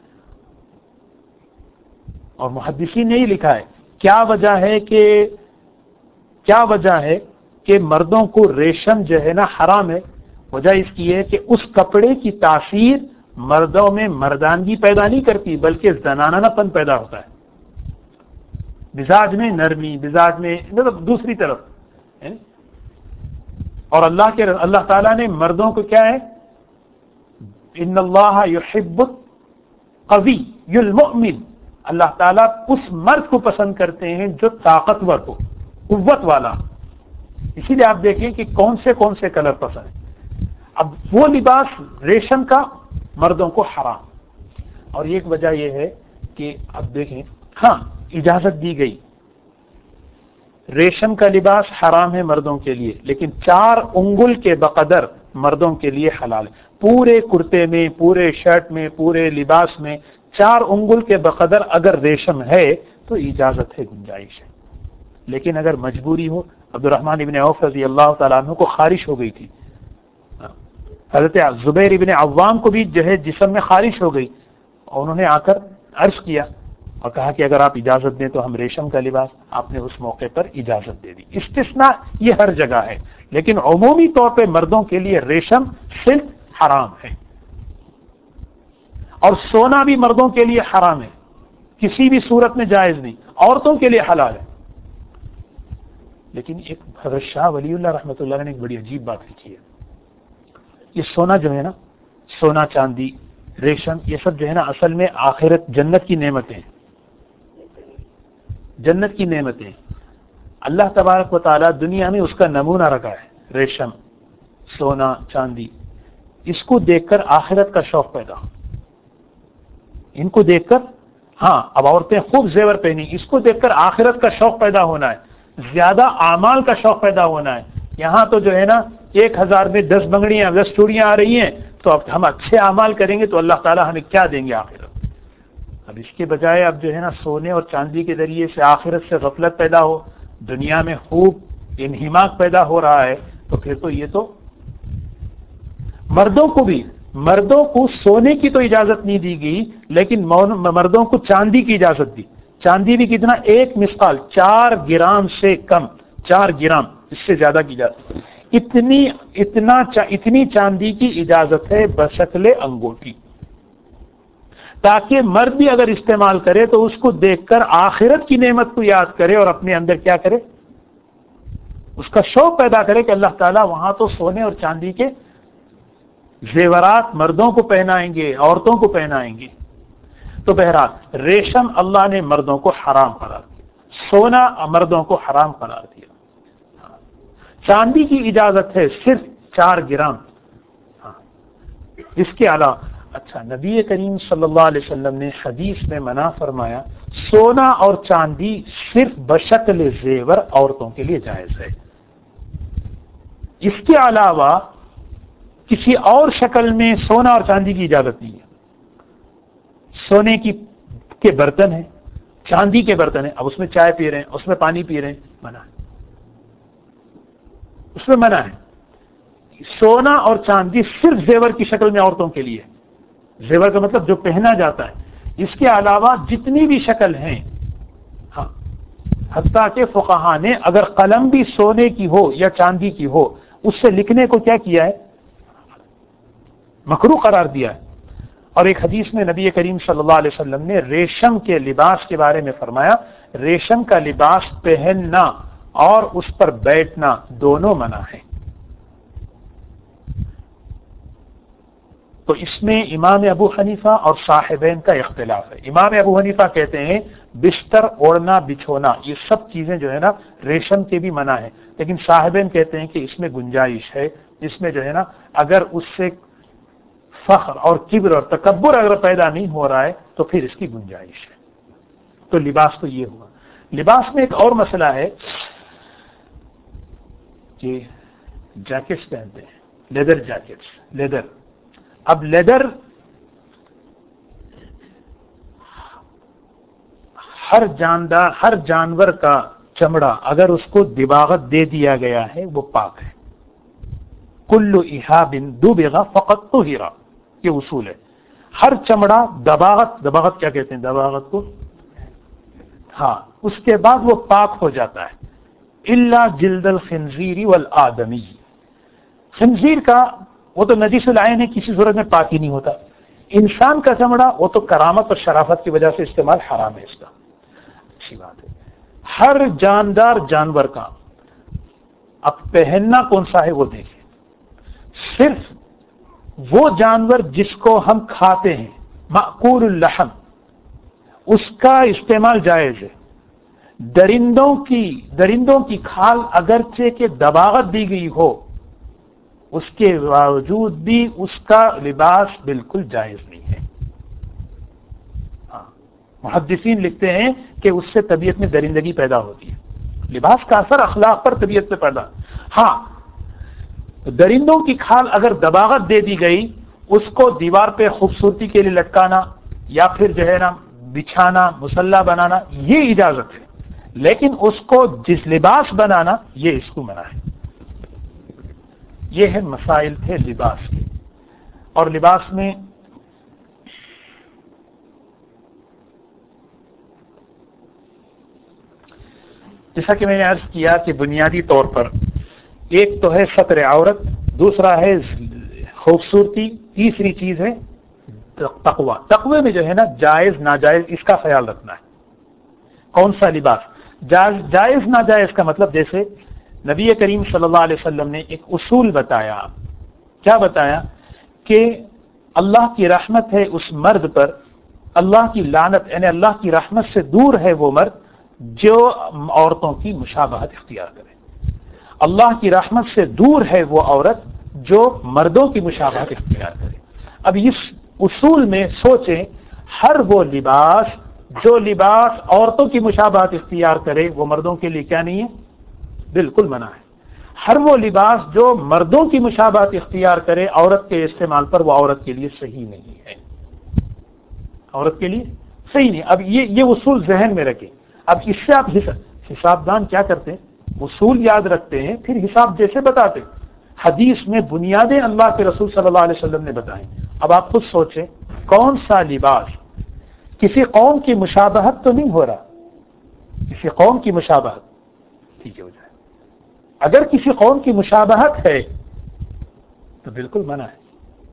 اور محدثین نے یہ لکھا ہے کیا وجہ ہے کہ کیا وجہ ہے کہ مردوں کو ریشم جو ہے نا حرام ہے؟ وجہ اس کی ہے کہ اس کپڑے کی تاثیر مردوں میں مردانگی پیدا نہیں کرتی بلکہ زنانہ پن پیدا ہوتا ہے، مزاج میں نرمی، مزاج میں مطلب دوسری طرف۔ اور اللہ کے اللہ تعالیٰ نے مردوں کو کیا ہے، ان اللہ یحب القوی المؤمن، اللہ تعالیٰ اس مرد کو پسند کرتے ہیں جو طاقتور ہو، قوت والا۔ اسی لیے آپ دیکھیں کہ کون سے کون سے کلر پسند ہیں۔ اب وہ لباس ریشم کا مردوں کو حرام، اور ایک وجہ یہ ہے کہ اب دیکھیں، ہاں اجازت دی گئی، ریشم کا لباس حرام ہے مردوں کے لیے، لیکن چار انگل کے بقدر مردوں کے لیے حلال ہے۔ پورے کرتے میں، پورے شرٹ میں، پورے لباس میں چار انگل کے بقدر اگر ریشم ہے تو اجازت ہے، گنجائش ہے۔ لیکن اگر مجبوری ہو، عبد الرحمن ابن عوف رضی اللہ تعالیٰ عنہ کو خارش ہو گئی تھی، حضرت زبیر ابن عوام کو بھی جو ہے جسم میں خارش ہو گئی، اور انہوں نے آ کر عرض کیا اور کہا کہ اگر آپ اجازت دیں تو ہم ریشم کا لباس، آپ نے اس موقع پر اجازت دے دی۔ استثناء یہ ہر جگہ ہے، لیکن عمومی طور پہ مردوں کے لیے ریشم صرف حرام ہے، اور سونا بھی مردوں کے لیے حرام ہے، کسی بھی صورت میں جائز نہیں، عورتوں کے لیے حلال ہے۔ لیکن ایک حضرت شاہ ولی اللہ رحمۃ اللہ علیہ نے ایک بڑی عجیب بات لکھی ہے، یہ سونا جو ہے نا، سونا چاندی ریشم، یہ سب جو ہے نا اصل میں آخرت جنت کی نعمتیں ہیں، جنت کی نعمتیں۔ اللہ تبارک و تعالیٰ دنیا میں اس کا نمونہ رکھا ہے، ریشم، سونا، چاندی، اس کو دیکھ کر آخرت کا شوق پیدا، ان کو دیکھ کر، ہاں اب عورتیں خوب زیور پہنی، اس کو دیکھ کر آخرت کا شوق پیدا ہونا ہے، زیادہ اعمال کا شوق پیدا ہونا ہے۔ یہاں تو جو ہے نا ایک ہزار میں دس بنگڑیاں، دس چوڑیاں آ رہی ہیں، تو اب ہم اچھے اعمال کریں گے تو اللہ تعالیٰ ہمیں کیا دیں گے آخرت۔ اب اس کے بجائے اب جو ہے نا سونے اور چاندی کے ذریعے سے آخرت سے غفلت پیدا ہو، دنیا میں خوب انہماک پیدا ہو رہا ہے، تو پھر تو یہ تو مردوں کو بھی، مردوں کو سونے کی تو اجازت نہیں دی گئی، لیکن مردوں کو چاندی کی اجازت دی۔ چاندی بھی کتنا؟ ایک مثقال، چار گرام سے کم، چار گرام، اس سے زیادہ کی اجازت، اتنی اتنا اتنی چاندی کی اجازت ہے بشکل انگوٹھی، تاکہ مرد بھی اگر استعمال کرے تو اس کو دیکھ کر آخرت کی نعمت کو یاد کرے اور اپنے اندر کیا کرے، اس کا شوق پیدا کرے کہ اللہ تعالیٰ وہاں تو سونے اور چاندی کے زیورات مردوں کو پہنائیں گے، عورتوں کو پہنائیں گے۔ تو بہرحال ریشم اللہ نے مردوں کو حرام قرار دیا، سونا مردوں کو حرام قرار دیا، چاندی کی اجازت ہے صرف چار گرام۔ اس کے علاوہ اچھا نبی کریم صلی اللہ علیہ وسلم نے حدیث میں منع فرمایا سونا اور چاندی صرف بشکل زیور عورتوں کے لیے جائز ہے، اس کے علاوہ کسی اور شکل میں سونا اور چاندی کی اجازت نہیں ہے۔ سونے کی کے برتن ہیں، چاندی کے برتن ہیں، اب اس میں چائے پی رہے ہیں، اس میں پانی پی رہے ہیں، منع ہے، اس میں منع ہے۔ سونا اور چاندی صرف زیور کی شکل میں عورتوں کے لیے، زیور کا مطلب جو پہنا جاتا ہے، اس کے علاوہ جتنی بھی شکل ہیں، ہاں حتیٰ کہ فقہا نے اگر قلم بھی سونے کی ہو یا چاندی کی ہو، اس سے لکھنے کو کیا کیا ہے، مکروہ قرار دیا ہے۔ اور ایک حدیث میں نبی کریم صلی اللہ علیہ وسلم نے ریشم کے لباس کے بارے میں فرمایا ریشم کا لباس پہننا اور اس پر بیٹھنا دونوں منع ہے۔ تو اس میں امام ابو حنیفہ اور صاحبین کا اختلاف ہے۔ امام ابو حنیفہ کہتے ہیں بستر اوڑھنا بچھونا یہ سب چیزیں جو ہے نا ریشم کے بھی منع ہے، لیکن صاحبین کہتے ہیں کہ اس میں گنجائش ہے، اس میں جو ہے نا اگر اس سے فخر اور کبر اور تکبر اگر پیدا نہیں ہو رہا ہے تو پھر اس کی گنجائش ہے۔ تو لباس تو یہ ہوا۔ لباس میں ایک اور مسئلہ ہے کہ جیکٹس پہنتے ہیں، لیدر جیکٹس، لیدر. اب لیدر ہر جاندار ہر جانور کا چمڑا اگر اس کو دباغت دے دیا گیا ہے وہ پاک ہے. کل احاب دبغ فقط طہر، یہ اصول ہے. ہر چمڑا دباغت، دباغت کیا کہتے ہیں دباغت کو، ہاں، اس کے بعد وہ پاک ہو جاتا ہے. الا جلد الخنزیر والآدمی، خنزیر کا وہ تو نجس العین ہے، کسی صورت میں پاک ہی نہیں ہوتا. انسان کا چمڑا وہ تو کرامت اور شرافت کی وجہ سے استعمال حرام ہے اس کا. اچھی بات ہے. ہر جاندار جانور کا اب پہننا کون سا ہے وہ دیکھیں. صرف وہ جانور جس کو ہم کھاتے ہیں، مأکول اللحم، اس کا استعمال جائز ہے. درندوں کی درندوں کی کھال اگرچہ کہ دباغت دی گئی ہو، اس کے باوجود بھی اس کا لباس بالکل جائز نہیں ہے. ہاں، محدثین لکھتے ہیں کہ اس سے طبیعت میں درندگی پیدا ہوتی ہے. لباس کا اثر اخلاق پر طبیعت پہ پیدا. ہاں، درندوں کی کھال اگر دباغت دے دی گئی، اس کو دیوار پہ خوبصورتی کے لیے لٹکانا یا پھر جو ہے نا بچھانا، مسلح بنانا، یہ اجازت ہے. لیکن اس کو جس لباس بنانا، یہ اس کو منع ہے. یہ ہے مسائل تھے لباس کے. اور لباس میں جیسا کہ میں نے عرض کیا کہ بنیادی طور پر ایک تو ہے ستر عورت، دوسرا ہے خوبصورتی، تیسری چیز ہے تقوی. تقوی میں جو ہے نا جائز ناجائز اس کا خیال رکھنا ہے. کون سا لباس جائز ناجائز کا مطلب، جیسے نبی کریم صلی اللہ علیہ وسلم نے ایک اصول بتایا. کیا بتایا؟ کہ اللہ کی رحمت ہے اس مرد پر، اللہ کی لعنت یعنی اللہ کی رحمت سے دور ہے وہ مرد جو عورتوں کی مشابہت اختیار کرے. اللہ کی رحمت سے دور ہے وہ عورت جو مردوں کی مشابہت اختیار کرے. اب اس اصول میں سوچیں، ہر وہ لباس جو لباس عورتوں کی مشابہت اختیار کرے وہ مردوں کے لیے کیا نہیں ہے؟ بالکل منع ہے. ہر وہ لباس جو مردوں کی مشابہت اختیار کرے عورت کے استعمال پر، وہ عورت کے لیے صحیح نہیں ہے. عورت کے لیے صحیح نہیں. اب یہ یہ اصول ذہن میں رکھیں. اب اس سے آپ حساب دان کیا کرتے ہیں؟ اصول یاد رکھتے ہیں، پھر حساب جیسے بتاتے. حدیث میں بنیادیں اللہ کے رسول صلی اللہ علیہ وسلم نے بتائیں. اب آپ خود سوچیں، کون سا لباس کسی قوم کی مشابہت تو نہیں ہو رہا؟ کسی قوم کی مشابہت ٹھیک ہے ہو جائے. اگر کسی قوم کی مشابہت ہے تو بالکل منع ہے،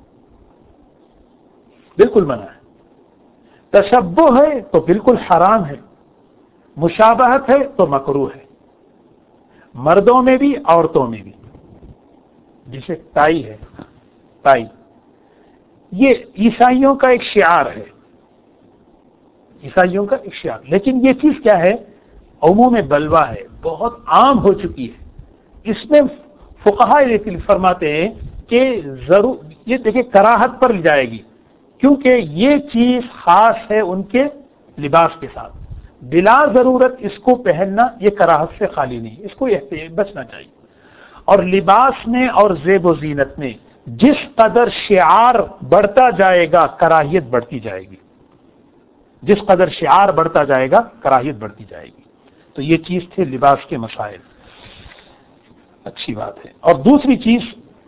بالکل منع ہے. تشبہ ہے تو بالکل حرام ہے، مشابہت ہے تو مکروہ ہے، مردوں میں بھی عورتوں میں بھی. جسے ٹائی ہے، ٹائی یہ عیسائیوں کا ایک شعار ہے، عیسائیوں کا ایک شعار. لیکن یہ چیز کیا ہے؟ عموم بلوا ہے، بہت عام ہو چکی ہے. اس میں فقہاء فرماتے ہیں کہ ضرور یہ دیکھیں کراہت پر جائے گی، کیونکہ یہ چیز خاص ہے ان کے لباس کے ساتھ. بلا ضرورت اس کو پہننا یہ کراہت سے خالی نہیں، اس کو بچنا چاہیے. اور لباس میں اور زیب و زینت میں جس قدر شعار بڑھتا جائے گا کراہیت بڑھتی جائے گی. جس قدر شعار بڑھتا جائے گا کراہیت بڑھتی جائے گی. تو یہ چیز تھے لباس کے مسائل. اچھی بات ہے. اور دوسری چیز،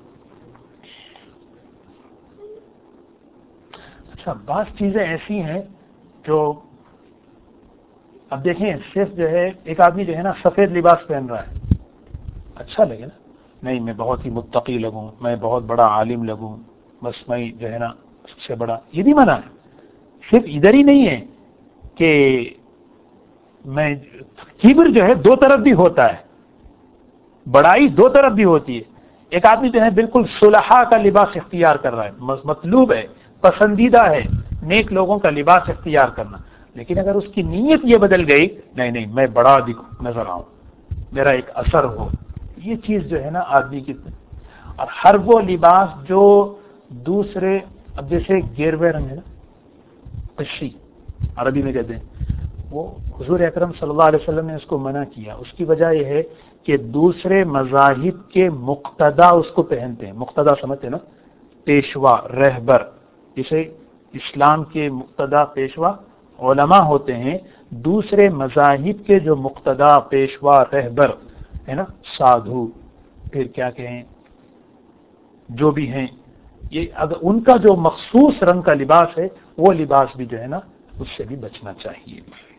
اچھا بعض چیزیں ایسی ہیں جو اب دیکھیں، صرف جو ہے ایک آدمی جو ہے نا سفید لباس پہن رہا ہے، اچھا لگے نا، نہیں میں بہت ہی متقی لگوں، میں بہت بڑا عالم لگوں، بس میں جو ہے نا سب سے بڑا، یہ بھی منع ہے. صرف ادھر ہی نہیں ہے کہ میں کبر جو ہے دو طرف بھی ہوتا ہے، بڑائی دو طرف بھی ہوتی ہے. ایک آدمی جو ہے بالکل صلحاء کا لباس اختیار کر رہا ہے، مطلوب ہے، پسندیدہ ہے نیک لوگوں کا لباس اختیار کرنا. لیکن اگر اس کی نیت یہ بدل گئی، نہیں نہیں میں بڑا نظر آؤں، میرا ایک اثر ہو، یہ چیز جو ہے نا آدمی کی. اور ہر وہ لباس جو دوسرے، اب جیسے گیروے رنگ ہے نا، قشی عربی میں کہتے ہیں، وہ حضور اکرم صلی اللہ علیہ وسلم نے اس کو منع کیا. اس کی وجہ یہ ہے کہ دوسرے مذاہب کے مقتدا اس کو پہنتے ہیں. مقتدا سمجھتے نا, پیشوا, رہبر. جسے اسلام کے مقتدا پیشوا علماء ہوتے ہیں, دوسرے مذاہب کے جو مقتدا پیشوا رہبر ہے نا, سادھو, پھر کیا کہیں جو بھی ہیں, یہ اگر ان کا جو مخصوص رنگ کا لباس ہے وہ لباس بھی جو ہے نا اس سے بھی بچنا چاہیے.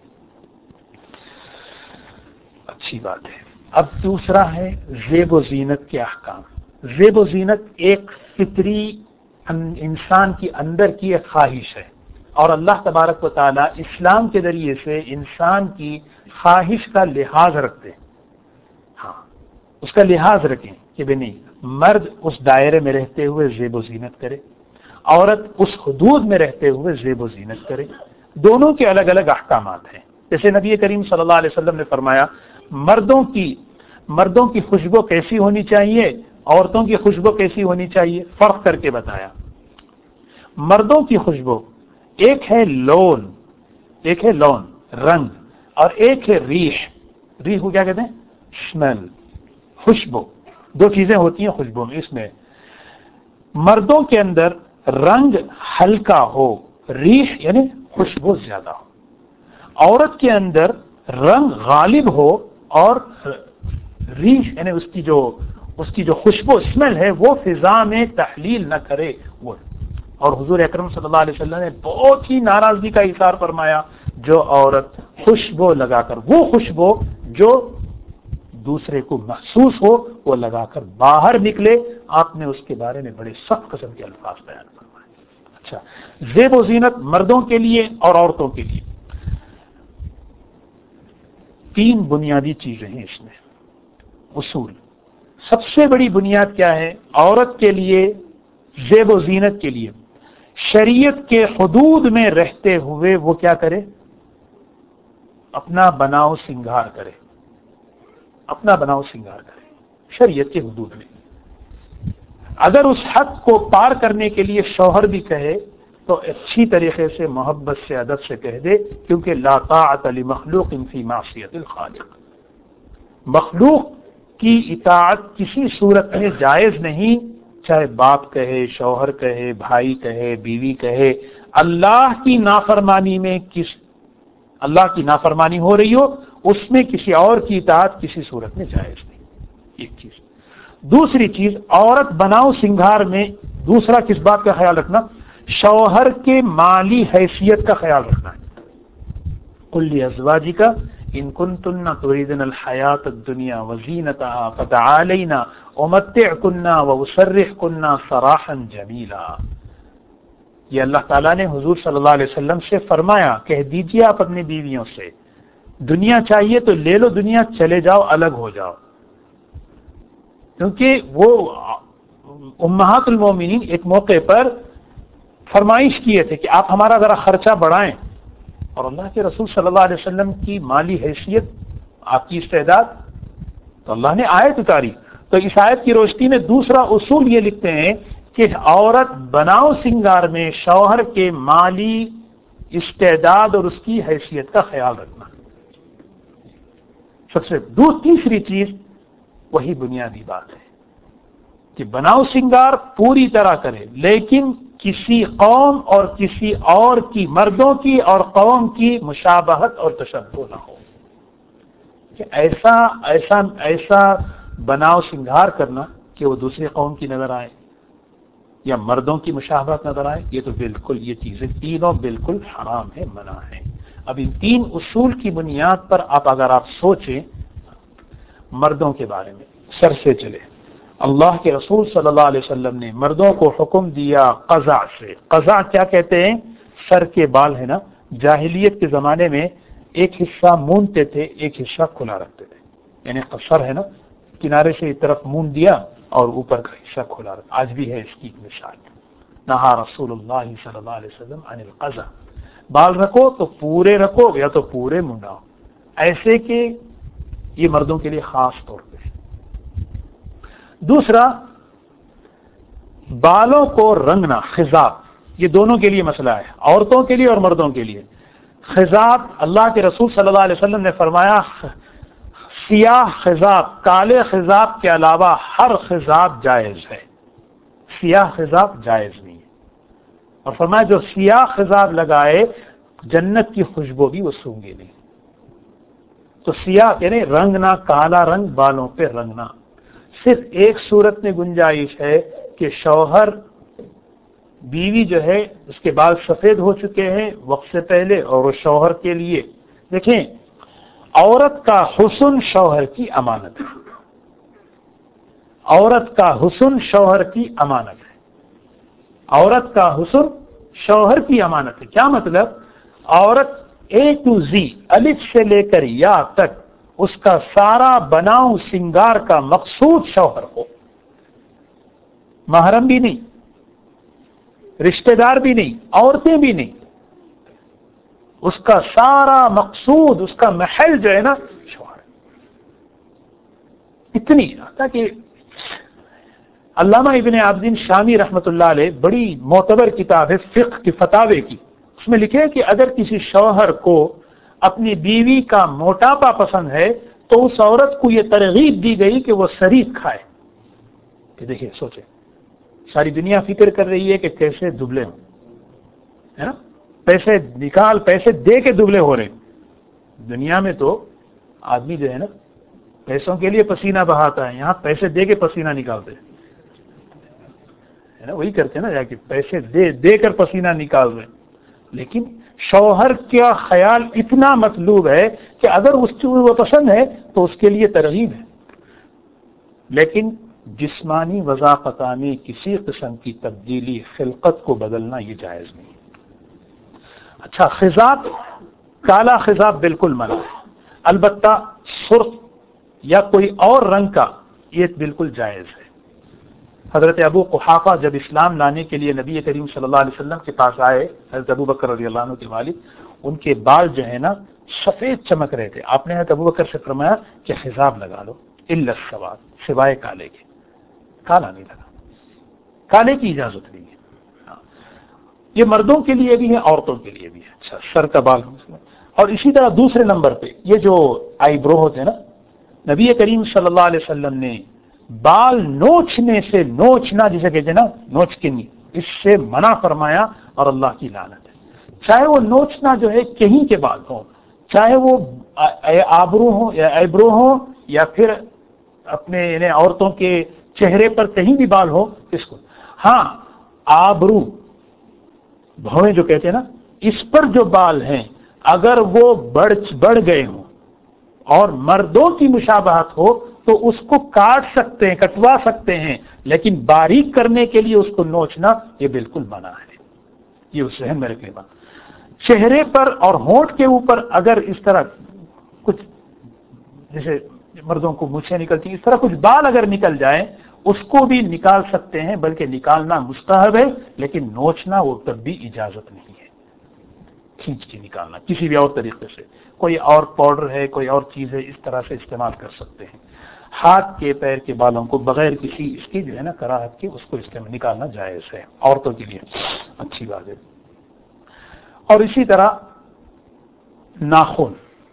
اچھی بات ہے. اب دوسرا ہے زیب و زینت کے احکام. زیب و زینت ایک فطری انسان کی اندر کی ایک خواہش ہے, اور اللہ تبارک و تعالی اسلام کے ذریعے سے انسان کی خواہش کا لحاظ رکھتے ہیں. ہاں, اس کا لحاظ رکھیں کہ بھی نہیں, مرد اس دائرے میں رہتے ہوئے زیب و زینت کرے, عورت اس حدود میں رہتے ہوئے زیب و زینت کرے. دونوں کے الگ الگ احکامات ہیں. جیسے نبی کریم صلی اللہ علیہ وسلم نے فرمایا, مردوں کی مردوں کی خوشبو کیسی ہونی چاہیے, عورتوں کی خوشبو کیسی ہونی چاہیے, فرق کر کے بتایا. مردوں کی خوشبو ایک ہے لون, ایک ہے لون رنگ, اور ایک ہے ریح. ریح کو کیا کہتے ہیں؟ اسمیل, خوشبو. دو چیزیں ہوتی ہیں خوشبو میں. اس میں مردوں کے اندر رنگ ہلکا ہو, ریح یعنی خوشبو زیادہ ہو. عورت کے اندر رنگ غالب ہو اور ریح یعنی اس کی جو اس کی جو خوشبو اسمیل ہے وہ فضا میں تحلیل نہ کرے. وہ اور حضور اکرم صلی اللہ علیہ وسلم نے بہت ہی ناراضگی کا اظہار فرمایا, جو عورت خوشبو لگا کر, وہ خوشبو جو دوسرے کو محسوس ہو, وہ لگا کر باہر نکلے. آپ نے اس کے بارے میں بڑے سخت قسم کے الفاظ بیان فرمائے. اچھا, زیب و زینت مردوں کے لیے اور عورتوں کے لیے تین بنیادی چیزیں ہیں اس میں, اصول. سب سے بڑی بنیاد کیا ہے؟ عورت کے لیے زیب و زینت کے لیے شریعت کے حدود میں رہتے ہوئے وہ کیا کرے؟ اپنا بناؤ سنگھار کرے, اپنا بناؤ سنگھار کرے شریعت کے حدود میں. اگر اس حد کو پار کرنے کے لیے شوہر بھی کہے تو اچھی طریقے سے محبت سے ادب سے کہہ دے, کیونکہ لا طاعت لمخلوق فی معصیت الخالق. مخلوق کی اطاعت کسی صورت میں جائز نہیں, چاہے باپ کہے, شوہر کہے, بھائی کہے, بیوی کہے. اللہ کی نافرمانی میں کس اللہ کی نافرمانی ہو رہی ہو, اس میں کسی اور کی اطاعت کسی صورت میں جائز نہیں. ایک چیز. دوسری چیز, عورت بناؤ سنگھار میں دوسرا کس بات کا خیال رکھنا؟ شوہر کے مالی حیثیت کا خیال رکھنا ہے. قل لازواجک ان کنتن تریدن الحیات الدنیا وزینتها فتعالینا امتعکن واسرحکن سراحا جمیلا. یہ اللہ تعالیٰ نے حضور صلی اللہ علیہ وسلم سے فرمایا, کہہ دیجیے آپ اپنی بیویوں سے, دنیا چاہیے تو لے لو, دنیا چلے جاؤ, الگ ہو جاؤ. کیونکہ وہ امہات المومنین ایک موقع پر فرمائش کیے تھے کہ آپ ہمارا ذرا خرچہ بڑھائیں, اور اللہ کے رسول صلی اللہ علیہ وسلم کی مالی حیثیت, آپ کی استعداد, تو اللہ نے آیت اتاری. تو اس آیت کی روشنی میں دوسرا اصول یہ لکھتے ہیں کہ عورت بناؤ سنگار میں شوہر کے مالی استعداد اور اس کی حیثیت کا خیال رکھنا. سب سے دو تیسری چیز وہی بنیادی بات ہے کہ بناؤ سنگار پوری طرح کرے, لیکن کسی قوم اور کسی اور کی, مردوں کی اور قوم کی مشابہت اور تشبہ نہ ہو. کہ ایسا ایسا ایسا بناؤ سنگار کرنا کہ وہ دوسری قوم کی نظر آئے یا مردوں کی مشابہت نظر آئے, یہ تو بالکل, یہ چیزیں تینوں بالکل حرام ہے, منع ہے. اب ان تین اصول کی بنیاد پر آپ اگر آپ سوچیں مردوں کے بارے میں, سر سے چلے. اللہ کے رسول صلی اللہ علیہ وسلم نے مردوں کو حکم دیا قضاء سے. قضاء کیا کہتے ہیں؟ سر کے بال ہے نا, جاہلیت کے زمانے میں ایک حصہ مونتے تھے, ایک حصہ کھلا رکھتے تھے. یعنی سر ہے نا, کنارے سے ایک طرف مون دیا اور اوپر کا حصہ کھلا رکھا. آج بھی ہے اس کی مثال. نہا رسول اللہ صلی اللہ علیہ وسلم عن القضاء, بال رکھو تو پورے رکھو یا تو پورے منڈاؤ, ایسے کہ یہ مردوں کے لیے خاص طور پہ. دوسرا, بالوں کو رنگنا, خضاب, یہ دونوں کے لیے مسئلہ ہے, عورتوں کے لیے اور مردوں کے لیے. خضاب، اللہ کے رسول صلی اللہ علیہ وسلم نے فرمایا سیاہ خضاب، کالے خضاب کے علاوہ ہر خضاب جائز ہے، سیاہ خضاب جائز نہیں ہے۔ اور فرمایا جو سیاہ خضاب لگائے جنت کی خوشبو بھی وہ سونگے نہیں۔ تو سیاہ یعنی رنگنا، کالا رنگ بالوں پہ رنگنا۔ صرف ایک صورت میں گنجائش ہے کہ شوہر بیوی جو ہے اس کے بال سفید ہو چکے ہیں وقت سے پہلے اور وہ شوہر کے لیے، دیکھیں عورت کا حسن شوہر کی امانت ہے، عورت کا حسن شوہر کی امانت ہے، عورت کا حسن شوہر کی امانت ہے۔ کیا مطلب؟ عورت اے ٹو زی، الف سے لے کر یا تک اس کا سارا بناؤ سنگار کا مقصود شوہر ہو، محرم بھی نہیں، رشتہ دار بھی نہیں، عورتیں بھی نہیں، اس کا سارا مقصود، اس کا محل جو ہے نا شوہر۔ اتنی تاکہ علامہ ابن عابدین شامی رحمۃ اللہ علیہ بڑی معتبر کتاب ہے فقہ کی فتاوی کی، اس میں لکھے کہ اگر کسی شوہر کو اپنی بیوی کا موٹاپا پسند ہے تو اس عورت کو یہ ترغیب دی گئی کہ وہ شریف کھائے۔ کہ دیکھیے سوچے، ساری دنیا فکر کر رہی ہے کہ کیسے دبلے ہوں، ہے نا، پیسے نکال، پیسے دے کے دبلے ہو رہے۔ دنیا میں تو آدمی جو ہے نا پیسوں کے لیے پسینہ بہاتا ہے، یہاں پیسے دے کے پسینہ نکالتے ہیں، ہے نا، وہی کرتے ہیں نا، جا کے پیسے دے دے کر پسینہ نکال رہے ہیں۔ لیکن شوہر کا خیال اتنا مطلوب ہے کہ اگر اس کو وہ پسند ہے تو اس کے لیے ترغیب ہے، لیکن جسمانی وضاقتہ میں کسی قسم کی تبدیلی، خلقت کو بدلنا یہ جائز نہیں۔ اچھا، خضاب، کالا خضاب بالکل منع ہے، البتہ سرخ یا کوئی اور رنگ کا یہ بالکل جائز ہے۔ حضرت ابو قحافہ جب اسلام لانے کے لیے نبی کریم صلی اللہ علیہ وسلم کے پاس آئے، حضرت ابو بکر رضی اللہ عنہ کے والد، ان کے بال جو ہے نا سفید چمک رہے تھے۔ آپ نے حضرت ابو بکر سے فرمایا کہ خضاب لگا لو، الا السواد، سوائے کالے کے، کالا نہیں لگا، کالے کی اجازت نہیں ہے۔ ہاں، یہ مردوں کے لیے بھی ہے، عورتوں کے لیے بھی ہے۔ اچھا، سر کا بال، اور اسی طرح دوسرے نمبر پہ یہ جو آئی برو ہوتے ہیں نا، نبی کریم صلی اللہ علیہ وسلم نے بال نوچنے سے، نوچنا جسے کہتے ہیں نا، نوچ کے نہیں، اس سے منع فرمایا، اور اللہ کی لعنت ہے۔ چاہے وہ نوچنا جو ہے کہیں کے بال ہوں، چاہے وہ آبرو ہوں یا ایبرو ہوں، یا پھر اپنے یعنی عورتوں کے چہرے پر کہیں بھی بال ہو، اس کو ہاں آبرو بھویں جو کہتے ہیں نا، اس پر جو بال ہیں اگر وہ بڑھ بڑھ گئے ہوں اور مردوں کی مشابہت ہو تو اس کو کاٹ سکتے ہیں، کٹوا سکتے ہیں، لیکن باریک کرنے کے لیے اس کو نوچنا یہ بالکل منع ہے۔ یہ اس ذہن میں رکھنے بات۔ چہرے پر اور ہونٹ کے اوپر اگر اس طرح کچھ، جیسے مردوں کو مونچھیں نکلتی ہیں، اس طرح کچھ بال اگر نکل جائیں اس کو بھی نکال سکتے ہیں، بلکہ نکالنا مستحب ہے، لیکن نوچنا وہ تب بھی اجازت نہیں ہے، کھینچ کے نکالنا کسی بھی اور طریقے سے، کوئی اور پاؤڈر ہے، کوئی اور چیز ہے، اس طرح سے استعمال کر سکتے ہیں۔ ہاتھ کے پیر کے بالوں کو بغیر کسی اس کی جو ہے نا کراہت کے اس کو استعمال نکالنا جائز ہے، عورتوں کے لیے اچھی بات ہے۔ اور اسی طرح ناخن،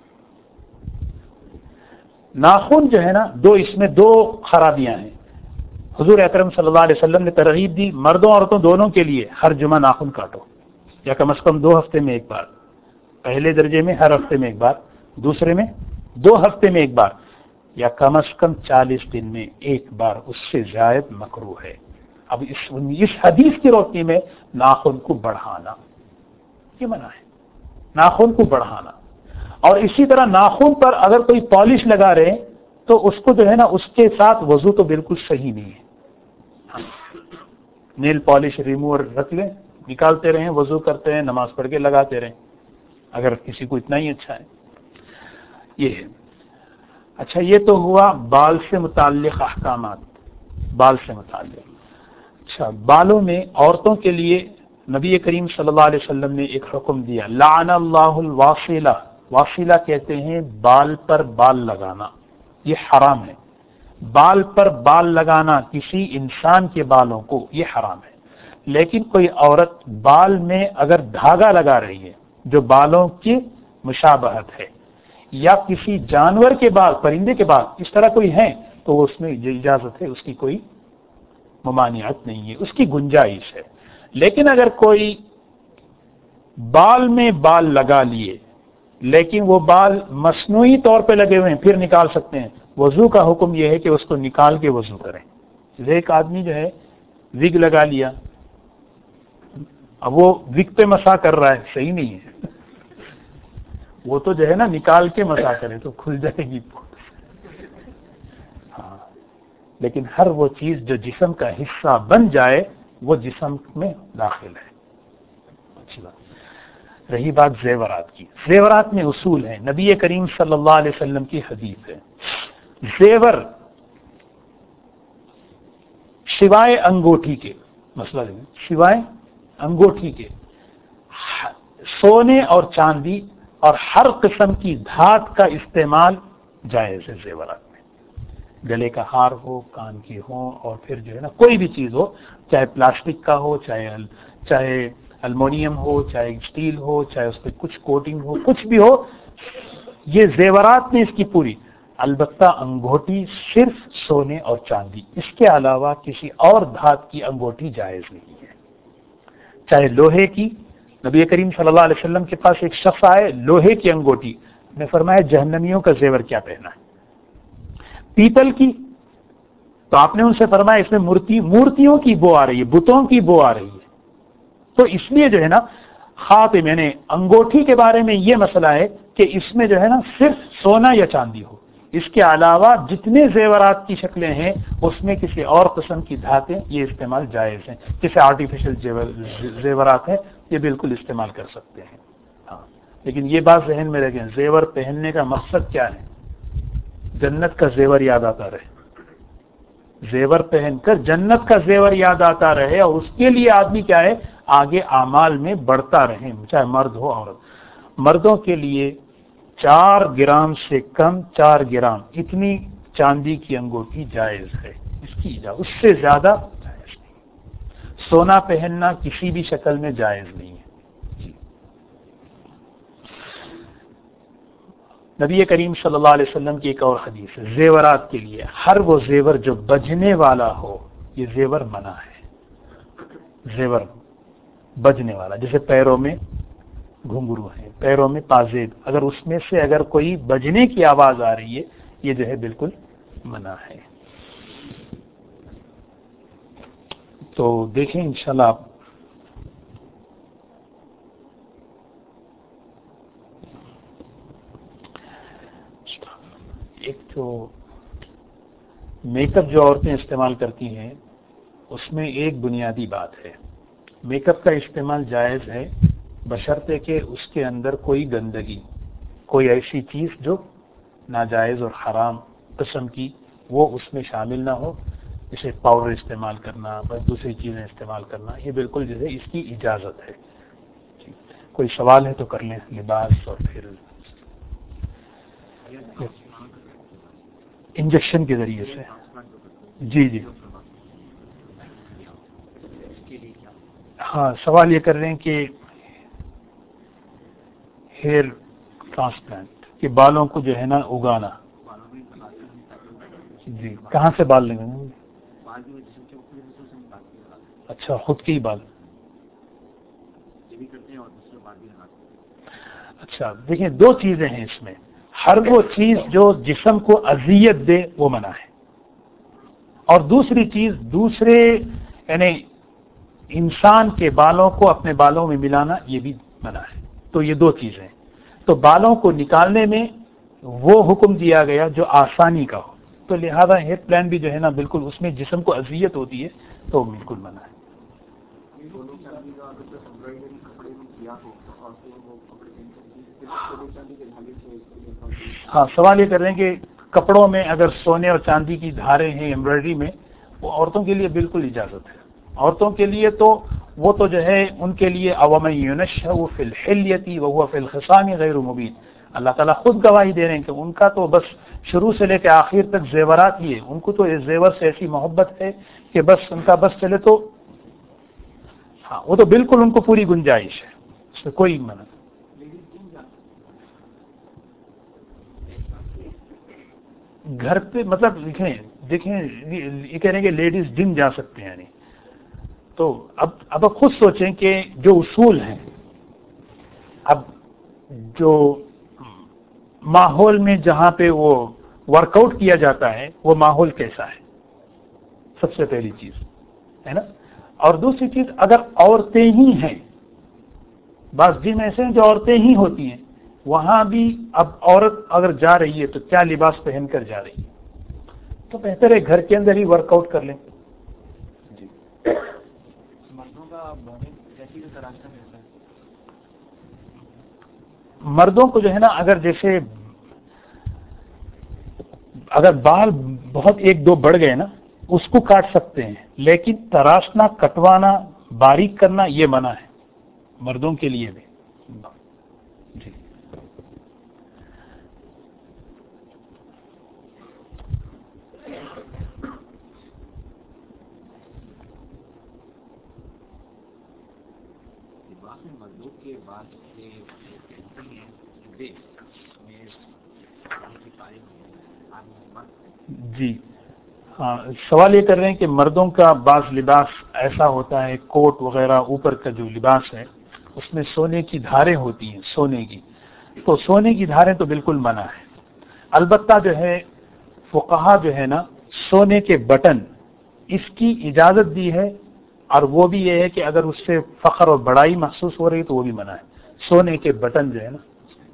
ناخن جو ہے نا، دو اس میں دو خرابیاں ہیں۔ حضور اکرم صلی اللہ علیہ وسلم نے ترغیب دی مردوں عورتوں دونوں کے لیے، ہر جمعہ ناخن کاٹو، یا کم از کم دو ہفتے میں ایک بار، پہلے درجے میں ہر ہفتے میں ایک بار، دوسرے میں دو ہفتے میں ایک بار، یا کم از کم چالیس دن میں ایک بار، اس سے زائد مکروہ ہے۔ اب اس اس حدیث کی روشنی میں ناخن کو بڑھانا یہ منع ہے، ناخن کو بڑھانا۔ اور اسی طرح ناخن پر اگر کوئی پالش لگا رہے تو اس کو جو ہے نا اس کے ساتھ وضو تو بالکل صحیح نہیں ہے۔ نیل پالش ریموور رکھ لیں، نکالتے رہیں، وضو کرتے ہیں، نماز پڑھ کے لگاتے رہیں، اگر کسی کو اتنا ہی اچھا ہے۔ یہ ہے۔ اچھا، یہ تو ہوا بال سے متعلق احکامات، بال سے متعلق۔ اچھا، بالوں میں عورتوں کے لیے نبی کریم صلی اللہ علیہ وسلم نے ایک حکم دیا، لعن اللہ الواصلہ، واصلہ کہتے ہیں بال پر بال لگانا، یہ حرام ہے۔ بال پر بال لگانا کسی انسان کے بالوں کو یہ حرام ہے، لیکن کوئی عورت بال میں اگر دھاگا لگا رہی ہے جو بالوں کی مشابہت ہے، یا کسی جانور کے بال، پرندے کے بال اس طرح کوئی ہیں تو اس میں اجازت ہے، اس کی کوئی ممانعت نہیں ہے، اس کی گنجائش ہے۔ لیکن اگر کوئی بال میں بال لگا لیے لیکن وہ بال مصنوعی طور پہ لگے ہوئے ہیں، پھر نکال سکتے ہیں، وضو کا حکم یہ ہے کہ اس کو نکال کے وضو کریں۔ ایک آدمی جو ہے وگ لگا لیا، اب وہ وگ پہ مسح کر رہا ہے، صحیح نہیں ہے، وہ تو جو ہے نا نکال کے مسح کرے تو کھل جائے گی۔ ہاں، لیکن ہر وہ چیز جو جسم کا حصہ بن جائے وہ جسم میں داخل ہے۔ اچھی بات۔ رہی بات زیورات کی، زیورات میں اصول ہیں، نبی کریم صلی اللہ علیہ وسلم کی حدیث ہے، زیور سوائے انگوٹھی کے، مسئلہ سوائے انگوٹھی کے سونے اور چاندی اور ہر قسم کی دھات کا استعمال جائز ہے زیورات میں، گلے کا ہار ہو، کان کے ہوں، اور پھر جو ہے نا کوئی بھی چیز ہو، چاہے پلاسٹک کا ہو، چاہے چاہے المونیم ہو، چاہے اسٹیل ہو، چاہے اس پہ کچھ کوٹنگ ہو، کچھ بھی ہو، یہ زیورات میں اس کی پوری، البتہ انگوٹھی صرف سونے اور چاندی، اس کے علاوہ کسی اور دھات کی انگوٹھی جائز نہیں ہے، چاہے لوہے کی۔ نبی کریم صلی اللہ علیہ وسلم کے پاس ایک شخص آئے، لوہے کی انگوٹھی، نے فرمایا جہنمیوں کا زیور کیا پہنا ہے؟ پیتل کی، تو آپ نے ان سے فرمایا اس میں مورتی مورتیوں کی بو آ رہی ہے، بتوں کی بو آ رہی ہے، تو اس لیے جو ہے نا خاتم یعنی انگوٹھی کے بارے میں یہ مسئلہ ہے کہ اس میں جو ہے نا صرف سونا یا چاندی ہو، اس کے علاوہ جتنے زیورات کی شکلیں ہیں اس میں کسی اور قسم کی دھاتیں یہ استعمال جائز ہیں، جیسے آرٹیفیشل زیورات ہیں یہ بالکل استعمال کر سکتے ہیں۔ ہاں، لیکن یہ بات ذہن میں رکھیں، زیور پہننے کا مقصد کیا ہے؟ جنت کا زیور یاد آتا رہے، زیور پہن کر جنت کا زیور یاد آتا رہے، اور اس کے لیے آدمی کیا ہے آگے اعمال میں بڑھتا رہے، چاہے مرد ہو عورت۔ مردوں کے لیے چار گرام سے کم، چار گرام اتنی چاندی کی انگوٹھی جائز ہے، اس کی اجازت، اس سے زیادہ جائز نہیں۔ سونا پہننا کسی بھی شکل میں جائز نہیں ہے۔ جی، نبی کریم صلی اللہ علیہ وسلم کی ایک اور حدیث ہے، زیورات کے لیے ہر وہ زیور جو بجنے والا ہو، یہ زیور منع ہے۔ زیور بجنے والا، جیسے پیروں میں گھنگرو ہے، پیروں میں پازیب، اگر اس میں سے اگر کوئی بجنے کی آواز آ رہی ہے یہ جو ہے بالکل منع ہے۔ تو دیکھیں انشاءاللہ آپ ایک جو میک اپ جو عورتیں استعمال کرتی ہیں اس میں ایک بنیادی بات ہے، میک اپ کا استعمال جائز ہے بشرطے کہ اس کے اندر کوئی گندگی، کوئی ایسی چیز جو ناجائز اور حرام قسم کی وہ اس میں شامل نہ ہو، جیسے پاؤڈر استعمال کرنا، بس دوسری چیزیں استعمال کرنا، یہ بالکل جو ہے اس کی اجازت ہے۔ کوئی سوال ہے تو کر لیں، لباس اور پھر انجیکشن کے ذریعے سے۔ جی جی ہاں، سوال یہ کر رہے ہیں کہ ہیئر ٹرانسپلانٹ کہ بالوں کو جو ہے نا اگانا، جی کہاں سے بال لیں گے؟ اچھا، خود کے ہی بال۔ اچھا دیکھیں، دو چیزیں ہیں اس میں، ہر وہ چیز جو جسم کو اذیت دے وہ منع ہے، اور دوسری چیز دوسرے یعنی انسان کے بالوں کو اپنے بالوں میں ملانا یہ بھی منع ہے۔ تو یہ دو چیزیں، تو بالوں کو نکالنے میں وہ حکم دیا گیا جو آسانی کا ہو، تو لہذا ہیئر پلان بھی جو ہے نا بالکل اس میں جسم کو اذیت ہوتی ہے تو بالکل منع ہے۔ ہاں، سوال یہ کر رہے ہیں کہ کپڑوں میں اگر سونے اور چاندی کی دھاریں ہیں ایمبرائڈری میں، وہ عورتوں کے لیے بالکل اجازت ہے۔ عورتوں کے لیے تو وہ تو جو ہے ان کے لیے اوَمَن يُنَشَّأُ فِي الْحِلْيَةِ وَهُوَ فِي الْخِصَامِ غَيْرُ مُبِينٍ، اللہ تعالیٰ خود گواہی دے رہے ہیں کہ ان کا تو بس شروع سے لے کے آخر تک زیورات ہی ہے، ان کو تو اس زیور سے ایسی محبت ہے کہ بس ان کا بس چلے تو ہاں، وہ تو بالکل ان کو پوری گنجائش ہے، اس میں کوئی منع۔ گھر پہ مطلب دیکھیں دیکھیں یہ کہہ رہے ہیں کہ لیڈیز جم جا سکتے ہیں یعنی تو اب اب آپ خود سوچیں کہ جو اصول ہیں اب جو ماحول میں جہاں پہ وہ ورک آؤٹ کیا جاتا ہے وہ ماحول کیسا ہے سب سے پہلی چیز ہے نا. اور دوسری چیز اگر عورتیں ہی ہیں بعض جم ایسے ہیں جو عورتیں ہی ہوتی ہیں وہاں بھی اب عورت اگر جا رہی ہے تو کیا لباس پہن کر جا رہی ہے تو بہتر ہے گھر کے اندر ہی ورک آؤٹ کر لیں. جی مردوں کا کیسی تراشنا رہتا ہے؟ مردوں کو جو ہے نا اگر جیسے اگر بال بہت ایک دو بڑھ گئے نا اس کو کاٹ سکتے ہیں لیکن تراشنا کٹوانا باریک کرنا یہ منع ہے مردوں کے لیے بھی. جی مردوں کے بعد جی ہاں سوال یہ کر رہے ہیں کہ مردوں کا بعض لباس ایسا ہوتا ہے کوٹ وغیرہ اوپر کا جو لباس ہے اس میں سونے کی دھاریں ہوتی ہیں سونے کی تو سونے کی دھاریں تو بالکل منع ہے. البتہ جو ہے فقہا جو ہے نا سونے کے بٹن اس کی اجازت دی ہے اور وہ بھی یہ ہے کہ اگر اس سے فخر اور بڑائی محسوس ہو رہی تو وہ بھی منع ہے. سونے کے بٹن جو ہے نا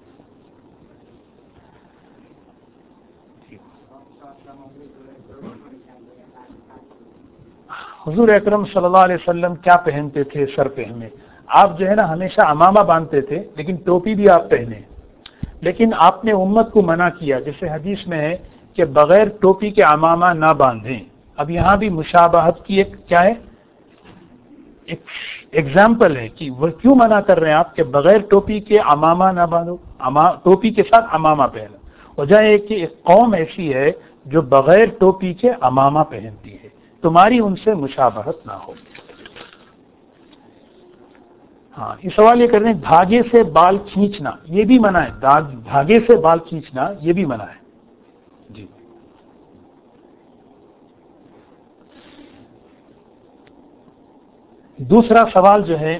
حضور اکرم صلی اللہ علیہ وسلم کیا پہنتے تھے سر پہ ہمیں آپ جو ہے نا ہمیشہ امامہ باندھتے تھے لیکن ٹوپی بھی آپ پہنے لیکن آپ نے امت کو منع کیا جیسے حدیث میں ہے کہ بغیر ٹوپی کے امامہ نہ باندھیں. اب یہاں بھی مشابہت کی ایک کیا ہے ایک ایگزامپل ہے کہ وہ کیوں منع کر رہے ہیں آپ کہ بغیر ٹوپی کے امامہ نہ باندھو ٹوپی کے ساتھ امامہ پہنو. وجہ ہے کہ ایک قوم ایسی ہے جو بغیر ٹوپی کے امامہ پہنتی ہے تمہاری ان سے مشابہت نہ ہو. ہاں یہ سوال یہ کر رہے ہیں دھاگے سے بال کھینچنا یہ بھی منع ہے. دھاگے سے بال کھینچنا یہ بھی منع ہے. جی دوسرا سوال جو ہے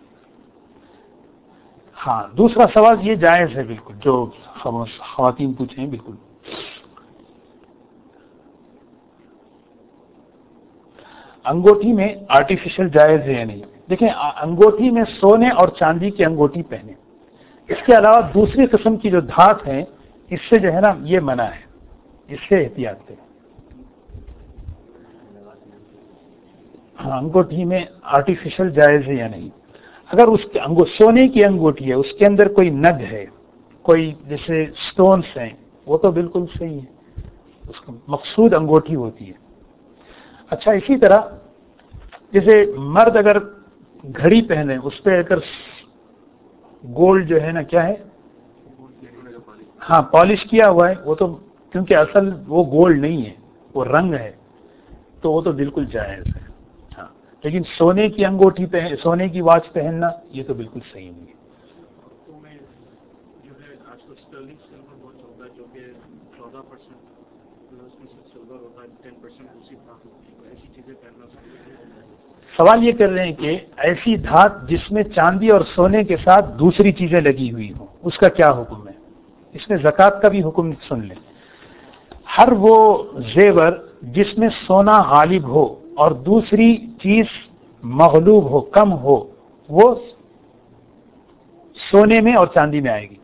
ہاں دوسرا سوال یہ جائز ہے بالکل جو خواتین پوچھیں بالکل. انگوٹھی میں آرٹیفیشل جائز ہے یا نہیں؟ دیکھیں انگوٹھی میں سونے اور چاندی کی انگوٹھی پہنے اس کے علاوہ دوسری قسم کی جو دھات ہیں اس سے جو ہے نا یہ منع ہے اس سے احتیاط کریں. ہاں انگوٹھی میں آرٹیفیشل جائز ہے یا نہیں؟ اگر اس کے انگو سونے کی انگوٹھی ہے اس کے اندر کوئی نگ ہے کوئی جیسے سٹونز ہیں وہ تو بالکل صحیح ہے اس کا مقصود انگوٹھی ہوتی ہے. اچھا اسی طرح جیسے مرد اگر گھڑی پہنے اس پہ اگر گولڈ جو ہے نا کیا ہے ہاں پالش کیا ہوا ہے وہ تو کیونکہ اصل وہ گولڈ نہیں ہے وہ رنگ ہے تو وہ تو بالکل جائز ہے. ہاں لیکن سونے کی انگوٹھی پہن سونے کی واچ پہننا یہ تو بالکل صحیح نہیں ہے. سوال یہ کر رہے ہیں کہ ایسی دھات جس میں چاندی اور سونے کے ساتھ دوسری چیزیں لگی ہوئی ہوں اس کا کیا حکم ہے؟ اس میں زکوٰۃ کا بھی حکم سن لیں. ہر وہ زیور جس میں سونا غالب ہو اور دوسری چیز مغلوب ہو کم ہو وہ سونے میں اور چاندی میں آئے گی.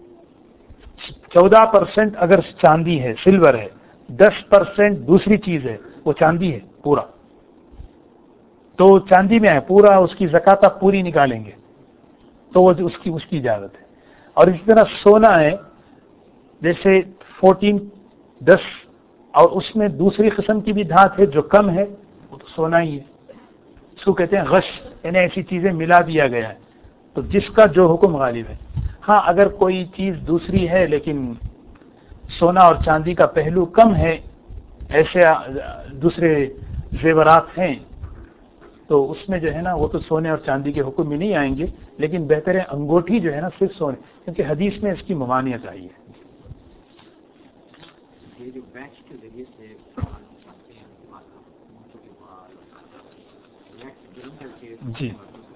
چودہ پرسینٹ اگر چاندی ہے سلور ہے دس پرسینٹ دوسری چیز ہے وہ چاندی ہے پورا تو چاندی میں ہے پورا اس کی زکوٰۃ آپ پوری نکالیں گے تو وہ اس کی اس کی اجازت ہے. اور اسی طرح سونا ہے جیسے فورٹین دس اور اس میں دوسری قسم کی بھی دھات ہے جو کم ہے وہ تو سونا ہی ہے اس کو کہتے ہیں غش یعنی ایسی چیزیں ملا دیا گیا ہے تو جس کا جو حکم غالب ہے. ہاں اگر کوئی چیز دوسری ہے لیکن سونا اور چاندی کا پہلو کم ہے ایسے دوسرے زیورات ہیں تو اس میں جو ہے نا وہ تو سونے اور چاندی کے حکم میں نہیں آئیں گے لیکن بہتر ہے انگوٹھی جو ہے نا صرف سونے کیونکہ حدیث میں اس کی ممانعت آئی ہے. یہ جو ویکس کے ذریعے سے بال بچاتے ہیں مونچھوں کے بال ویکس گرم کر کے جی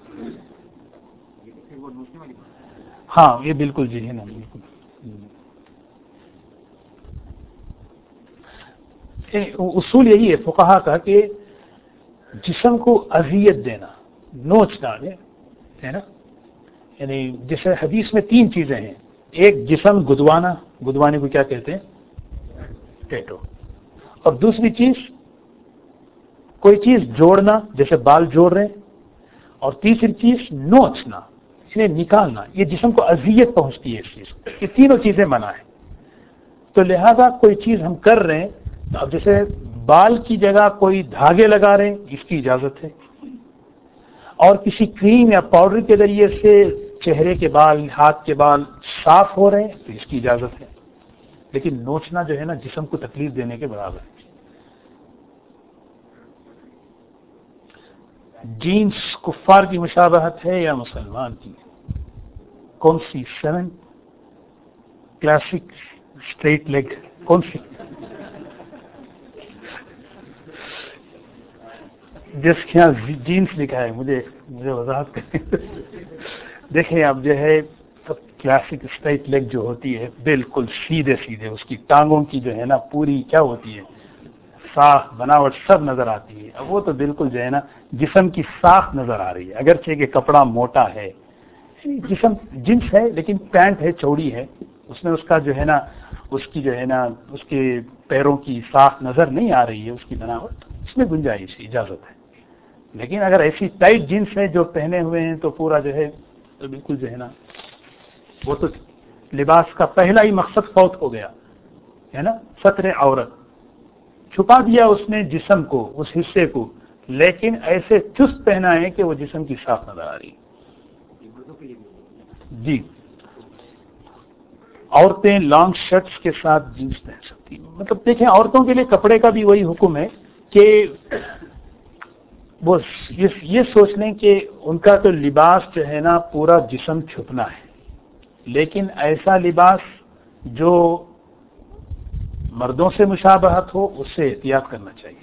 یہ پھر وہ نوچنے والی بات ہے. ہاں یہ بالکل جی ہے نا بالکل. اصول یہی ہے فقہا کا کہ جسم کو اذیت دینا نوچنا ہے نا, یعنی جیسے حدیث میں تین چیزیں ہیں. ایک جسم گدوانا, گدوانے کو کیا کہتے ہیں ٹیٹو. اور دوسری چیز کوئی چیز جوڑنا جیسے بال جوڑ رہے ہیں. اور تیسری چیز نوچنا, انہیں نکالنا. یہ جسم کو اذیت پہنچتی ہے اس چیز کو. یہ تینوں چیزیں منع ہیں. تو لہذا کوئی چیز ہم کر رہے ہیں تو اب جیسے بال کی جگہ کوئی دھاگے لگا رہے ہیں اس کی اجازت ہے, اور کسی کریم یا پاؤڈر کے ذریعے سے چہرے کے بال ہاتھ کے بال صاف ہو رہے ہیں تو اس کی اجازت ہے. لیکن نوچنا جو ہے نا جسم کو تکلیف دینے کے برابر ہے. جینس کفار کی مشابہت ہے یا مسلمان کی؟ کون سی؟ سیون کلاسک اسٹریٹ لیگ کون سی؟ جس کے یہاں جینس لکھا ہے مجھے مجھے وضاحت کریں. دیکھیں اب جو ہے کلاسک اسٹریٹ لیگ جو ہوتی ہے بالکل سیدھے سیدھے, اس کی ٹانگوں کی جو ہے نا پوری کیا ہوتی ہے ساخ بناوٹ سب نظر آتی ہے. اب وہ تو بالکل جو ہے نا جسم کی ساخ نظر آ رہی ہے, اگرچہ کہ کپڑا موٹا ہے, جسم جنس ہے لیکن پینٹ ہے چوڑی ہے, اس میں اس کا جو ہے نا اس کی جو ہے نا اس کے پیروں کی ساخ نظر نہیں آ رہی ہے, اس کی بناوٹ, اس میں گنجائش اجازت ہے. لیکن اگر ایسی ٹائٹ جنس ہے جو پہنے ہوئے ہیں تو پورا جو ہے تو بالکل جو ہے نا وہ تو لباس کا پہلا ہی مقصد فوت ہو گیا ہے نا, ستر عورت. چھپا دیا اس نے جسم کو, اس حصے کو, لیکن ایسے چست پہنا ہے کہ وہ جسم کی صاف نظر آ رہی. جی عورتیں لانگ شرٹس کے ساتھ جینس پہن سکتی ہیں. مطلب دیکھیں عورتوں کے لیے کپڑے کا بھی وہی حکم ہے کہ وہ یہ سوچ لیں کہ ان کا تو لباس جو ہے نا پورا جسم چھپنا ہے, لیکن ایسا لباس جو مردوں سے مشابہت ہو اس سے احتیاط کرنا چاہیے.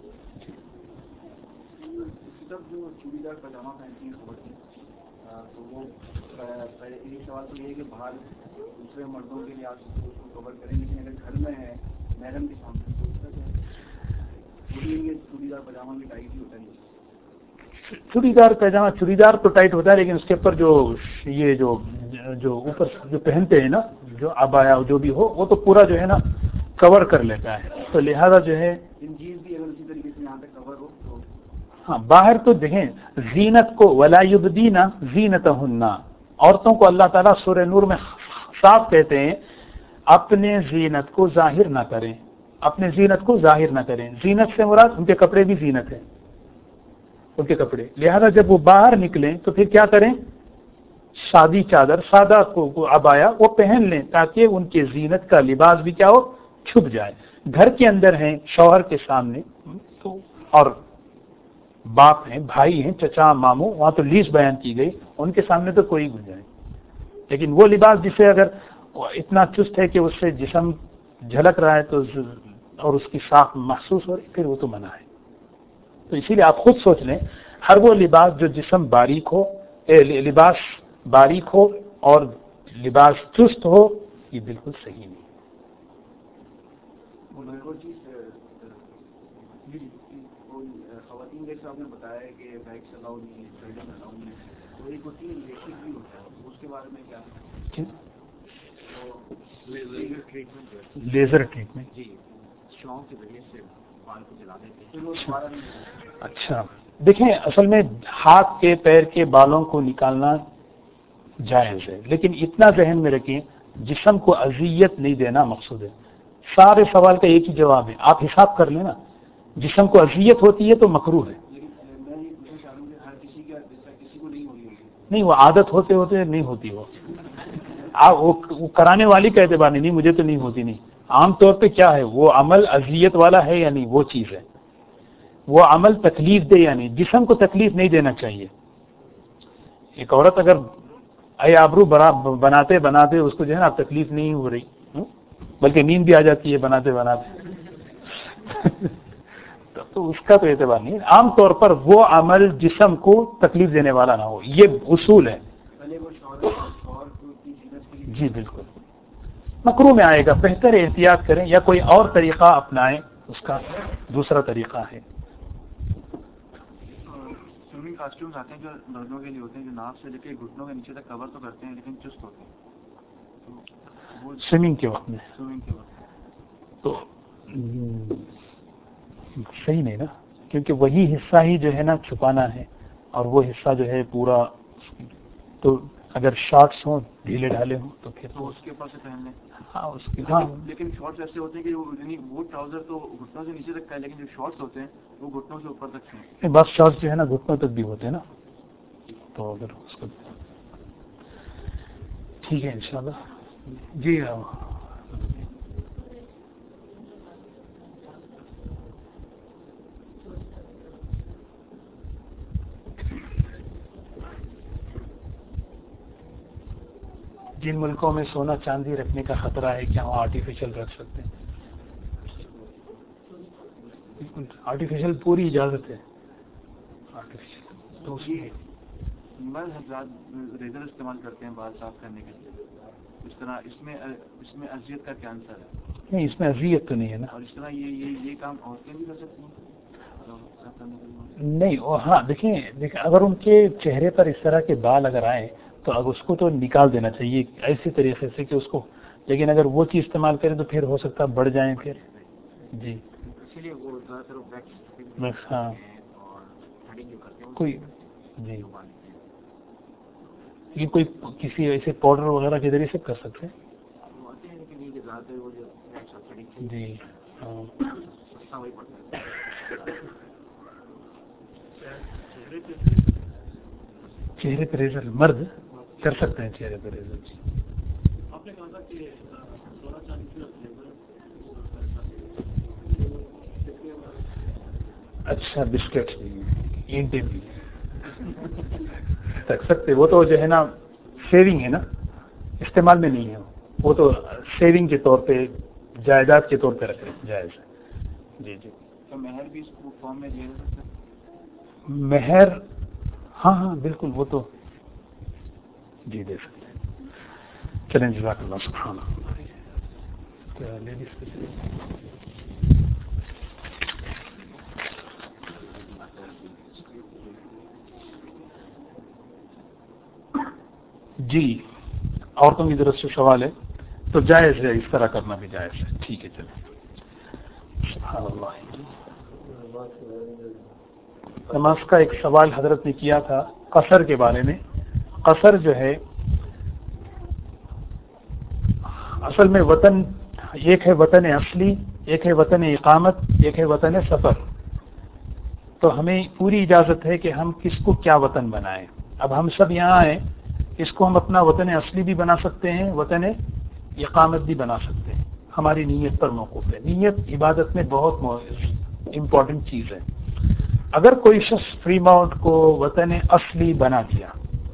سب جو چوڑی دار پاجامہ پہنتی ہیں تو وہ ایک سوال تو یہ ہے کہ باہر دوسرے مردوں کے لیے آپ اس کو کور کریں, لیکن اگر گھر میں ہے محرم کے سامنے تو اس کا چوڑی دار پاجامہ بھی ٹائٹ ہی ہوتا ہے. چوڑی دار پاجامہ چوڑی دار تو ٹائٹ ہوتا ہے, لیکن اس کے اوپر جو یہ جو جو اوپر جو پہنتے ہیں نا جو عبایا جو بھی ہو وہ تو پورا جو ہے نا کور کر لیتا ہے. تو لہذا جو ہے جینس بھی اگر اسی طریقے سے یہاں تک کور ہو تو ہاں باہر تو دیکھیں زینت کو ولا یبدین زینتہن, عورتوں کو اللہ تعالیٰ سورہ نور میں صاف کہتے ہیں اپنے زینت کو ظاہر نہ کریں, اپنے زینت کو ظاہر نہ کریں. زینت سے مراد ان کے کپڑے بھی زینت ہیں, ان کے کپڑے. لہذا جب وہ باہر نکلیں تو پھر کیا کریں, سادی چادر سادہ کو عبایا وہ پہن لیں تاکہ ان کے زینت کا لباس بھی کیا ہو چھپ جائے. گھر کے اندر ہیں شوہر کے سامنے تو اور باپ ہیں بھائی ہیں چچا ماموں, وہاں تو لیس بیان کی گئی, ان کے سامنے تو کوئی گنجائش. لیکن وہ لباس جسے اگر اتنا چست ہے کہ اس سے جسم جھلک رہا ہے تو اور اس کی ساخت محسوس ہو رہی پھر وہ تو منع ہے. تو اسی لیے آپ خود سوچ لیں ہر وہ لباس جو جسم باریک ہو لباس باریک ہو اور لباس چست ہو یہ بالکل صحیح نہیں. خواتین جیسے آپ نے بتایا کہ بیگس الاؤ نہیں ہے, شرٹس الاؤ نہیں ہے, تو ایک ہوتی ہے لیسک بھی ہوتا ہے, اس کے بارے میں کیا لیزر ٹریٹمنٹ لیزر ٹریٹمنٹ جی شوق کے ذریعے سے بال کو جلا دیتے ہیں. اچھا دیکھیں اصل میں ہاتھ کے پیر کے بالوں کو نکالنا جائز ہے, لیکن اتنا ذہن میں رکھیں جسم کو اذیت نہیں دینا مقصود ہے. سارے سوال کا ایک ہی جواب ہے, آپ حساب کر لیں نا, جسم کو اذیت ہوتی ہے تو مکروہ ہے. نہیں وہ عادت ہوتے ہوتے نہیں ہوتی, وہ وہ کرانے والی کا اعتبار نہیں, مجھے تو نہیں ہوتی. نہیں عام طور پہ کیا ہے وہ عمل اذیت والا ہے یا نہیں, وہ چیز ہے وہ عمل تکلیف دے یا نہیں. جسم کو تکلیف نہیں دینا چاہیے. ایک عورت اگر اے آبرو بناتے بناتے اس کو جو ہے نا تکلیف نہیں ہو رہی بلکہ نیند بھی آ جاتی ہے بناتے بناتے تو اس کا تو اعتبار نہیں. عام طور پر وہ عمل جسم کو تکلیف دینے والا نہ ہو, یہ اصول ہے. جی بالکل مکروہ میں آئے گا, بہتر احتیاط کریں یا کوئی اور طریقہ اپنائیں, اس کا دوسرا طریقہ ہے. سوئمنگ کاسٹیومز آتے ہیں جو مردوں کے لیے ہوتے ہیں, جو ناف سے لے کے گھٹنوں کے نیچے تک کور تو کرتے ہیں لیکن چست ہوتے ہیں سوئمنگ کے وقت میں. سوئمنگ کے وقت تو صحیح نہیں نا, کیونکہ وہی حصہ ہی جو ہے نا چھپانا ہے, اور وہ حصہ جو ہے پورا. تو اگر شارٹس ہوں ڈھیلے ڈھالے ہوں تو پھر تو اس کے اوپر سے پہن لیں. ہاں اس کی ہاں لیکن شارٹس ایسے ہوتے ہیں کہ یعنی وہ ٹراؤزر تو گھٹنوں سے نیچے تک کا ہے, لیکن جو شارٹس ہوتے ہیں وہ گھٹنوں سے اوپر تک ہیں. بس شارٹس جو ہے نا گھٹنوں تک بھی ہوتے ہیں نا, تو اگر اس کو ٹھیک ہے انشاءاللہ. جی ہاں جن ملکوں میں سونا چاندی رکھنے کا خطرہ ہے کیا وہاں آرٹیفیشل رکھ سکتے ہیں؟ بالکل آرٹیفیشل پوری اجازت ہے. آرٹیفیشل تو اس میں مرد حضرات ریزر استعمال کرتے ہیں بال صاف کرنے کے لیے, اس طرح اس میں اس میں اذیت کا کیا آنسر ہے؟ نہیں, اس میں اذیت تو نہیں ہے نا. اور اس طرح یہ یہ یہ کام عورتیں بھی کر سکتی ہیں نہیں. ہاں دیکھیں دیکھیں اگر ان کے چہرے پر اس طرح کے بال اگر آئیں تو اب اس کو تو نکال دینا چاہیے ایسی طریقے سے کہ اس کو, لیکن اگر وہ چیز استعمال کریں تو پھر ہو سکتا ہے بڑھ جائیں پھر. جی اسی لیے وہ زیادہ تر ہاں کوئی جی یہ کوئی کسی ایسے پاؤڈر وغیرہ کے ذریعے سے کر سکتے ہیں. جی ہاں چہرے پہ ریزر مرد کر سکتے ہیں چہرے پہ ریزر. اچھا بسکٹ اینٹیں بھی رکھ سکتے, وہ تو جو ہے نا سیونگ ہے نا, استعمال میں نہیں ہے, وہ تو سیونگ کے طور پہ جائیداد کے طور پہ رکھے جائز ہے. جی جی مہر بھی اس فارم میں دیا جا سکتا ہے. مہر ہاں ہاں بالکل وہ تو جی دے سکتے ہیں. چلیں جزاک اللہ سبحان اللہ. لیڈیز جی عورتوں کی طرف سے سوال ہے تو جائز ہے, اس طرح کرنا بھی جائز ہے. ٹھیک ہے چلیں سبحان اللہ. نماز کا ایک سوال حضرت نے کیا تھا قصر کے بارے میں. قصر جو ہے اصل میں وطن ایک ہے وطن اصلی, ایک ہے وطن اقامت, ایک ہے وطن سفر. تو ہمیں پوری اجازت ہے کہ ہم کس کو کیا وطن بنائیں. اب ہم سب یہاں ہیں, اس کو ہم اپنا وطن اصلی بھی بنا سکتے ہیں, وطن اقامت بھی بنا سکتے ہیں. ہماری نیت پر موقوف ہے. نیت عبادت میں بہت امپورٹنٹ چیز ہے. اگر کوئی شخص فری ماؤنٹ کو وطن اصلی بنا دیا,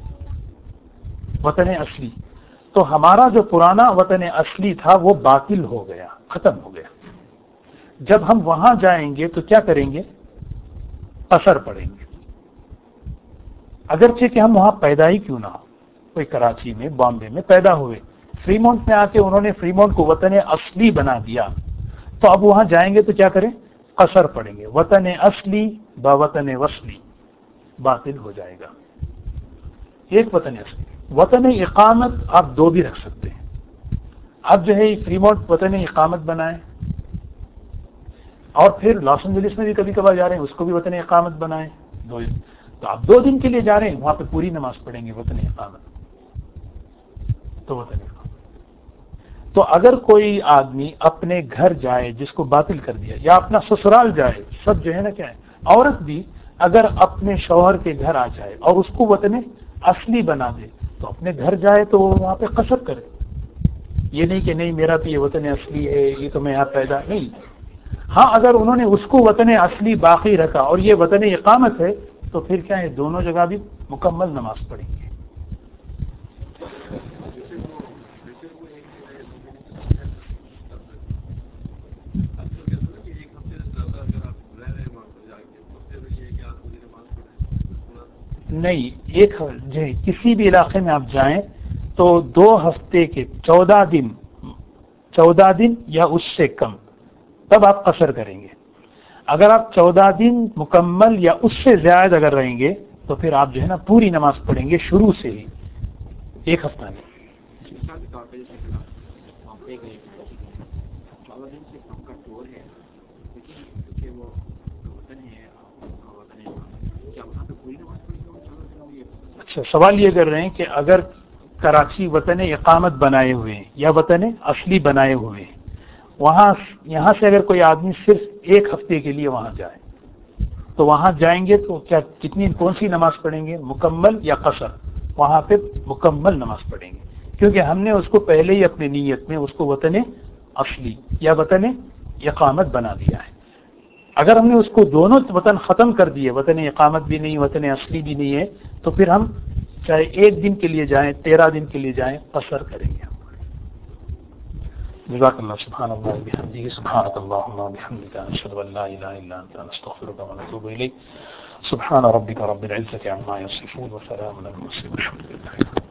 وطن اصلی, تو ہمارا جو پرانا وطن اصلی تھا وہ باطل ہو گیا, ختم ہو گیا. جب ہم وہاں جائیں گے تو کیا کریں گے؟ اثر پڑیں گے, اگرچہ کہ ہم وہاں پیدا ہی کیوں نہ ہو. کوئی کراچی میں, بامبے میں پیدا ہوئے, فری ماؤنٹ میں آ کے انہوں نے فری ماؤنٹ کو وطن اصلی بنا دیا, تو اب وہاں جائیں گے تو کیا کریں؟ قصر پڑیں گے. وطن اصلی با وطن وصلی باطل ہو جائے گا. ایک وطن اصلی. وطن اقامت آپ دو بھی رکھ سکتے ہیں. اب جو ہے فری ماؤنٹ وطن اقامت بنائیں, اور پھر لاس اینجلس میں بھی کبھی کبھار جا رہے ہیں, اس کو بھی وطن اقامت بنائیں. دو تو آپ دو دن کے لیے جا رہے ہیں, وہاں پہ پوری نماز پڑھیں گے وطن اقامت. تو وطن اقامت. تو اگر کوئی آدمی اپنے گھر جائے جس کو باطل کر دیا, یا اپنا سسرال جائے, سب جو ہے نا کیا ہے, عورت بھی اگر اپنے شوہر کے گھر آ جائے اور اس کو وطن اصلی بنا دے, تو اپنے گھر جائے تو وہ وہاں پہ قصر کرے. یہ نہیں کہ نہیں میرا تو یہ وطن اصلی ہے, یہ تو میں یہاں پیدا نہیں. ہاں اگر انہوں نے اس کو وطن اصلی باقی رکھا اور یہ وطن اقامت ہے, تو پھر کیا ہے, دونوں جگہ بھی مکمل نماز پڑھیں گے. نہیں، ایک جی کسی بھی علاقے میں آپ جائیں تو دو ہفتے کے چودہ دن چودہ دن یا اس سے کم، تب آپ قصر کریں گے. اگر آپ چودہ دن مکمل یا اس سے زیادہ اگر رہیں گے تو پھر آپ جو ہے نا پوری نماز پڑھیں گے شروع سے ہی ایک ہفتہ میں. اچھا، سوال یہ کر رہے ہیں کہ اگر کراچی وطن اقامت بنائے ہوئے ہیں یا وطن اصلی بنائے ہوئے ہیں، وہاں یہاں سے اگر کوئی آدمی صرف ایک ہفتے کے لیے وہاں جائے تو وہاں جائیں گے تو کیا کتنی کون سی نماز پڑھیں گے، مکمل یا قصر؟ وہاں پہ مکمل نماز پڑھیں گے، کیونکہ ہم نے اس کو پہلے ہی اپنی نیت میں اس کو وطن اصلی یا وطن اقامت بنا دیا ہے. اگر ہم نے اس کو دونوں وطن ختم کر دیے، وطن اقامت بھی نہیں وطن اصلی بھی نہیں ہے، تو پھر ہم چاہے ایک دن کے لیے جائیں تیرہ دن کے لیے جائیں قصر کریں گے. جزاک اللہ. سبحان اللہ بحمدہ، سبحانک اللہم وبحمدک، اشہد ان لا الہ الا انت، نستغفرک ونتوب الیک. سبحان ربک رب العزة عما یصفون وسلام علی المرسلین والحمد للہ.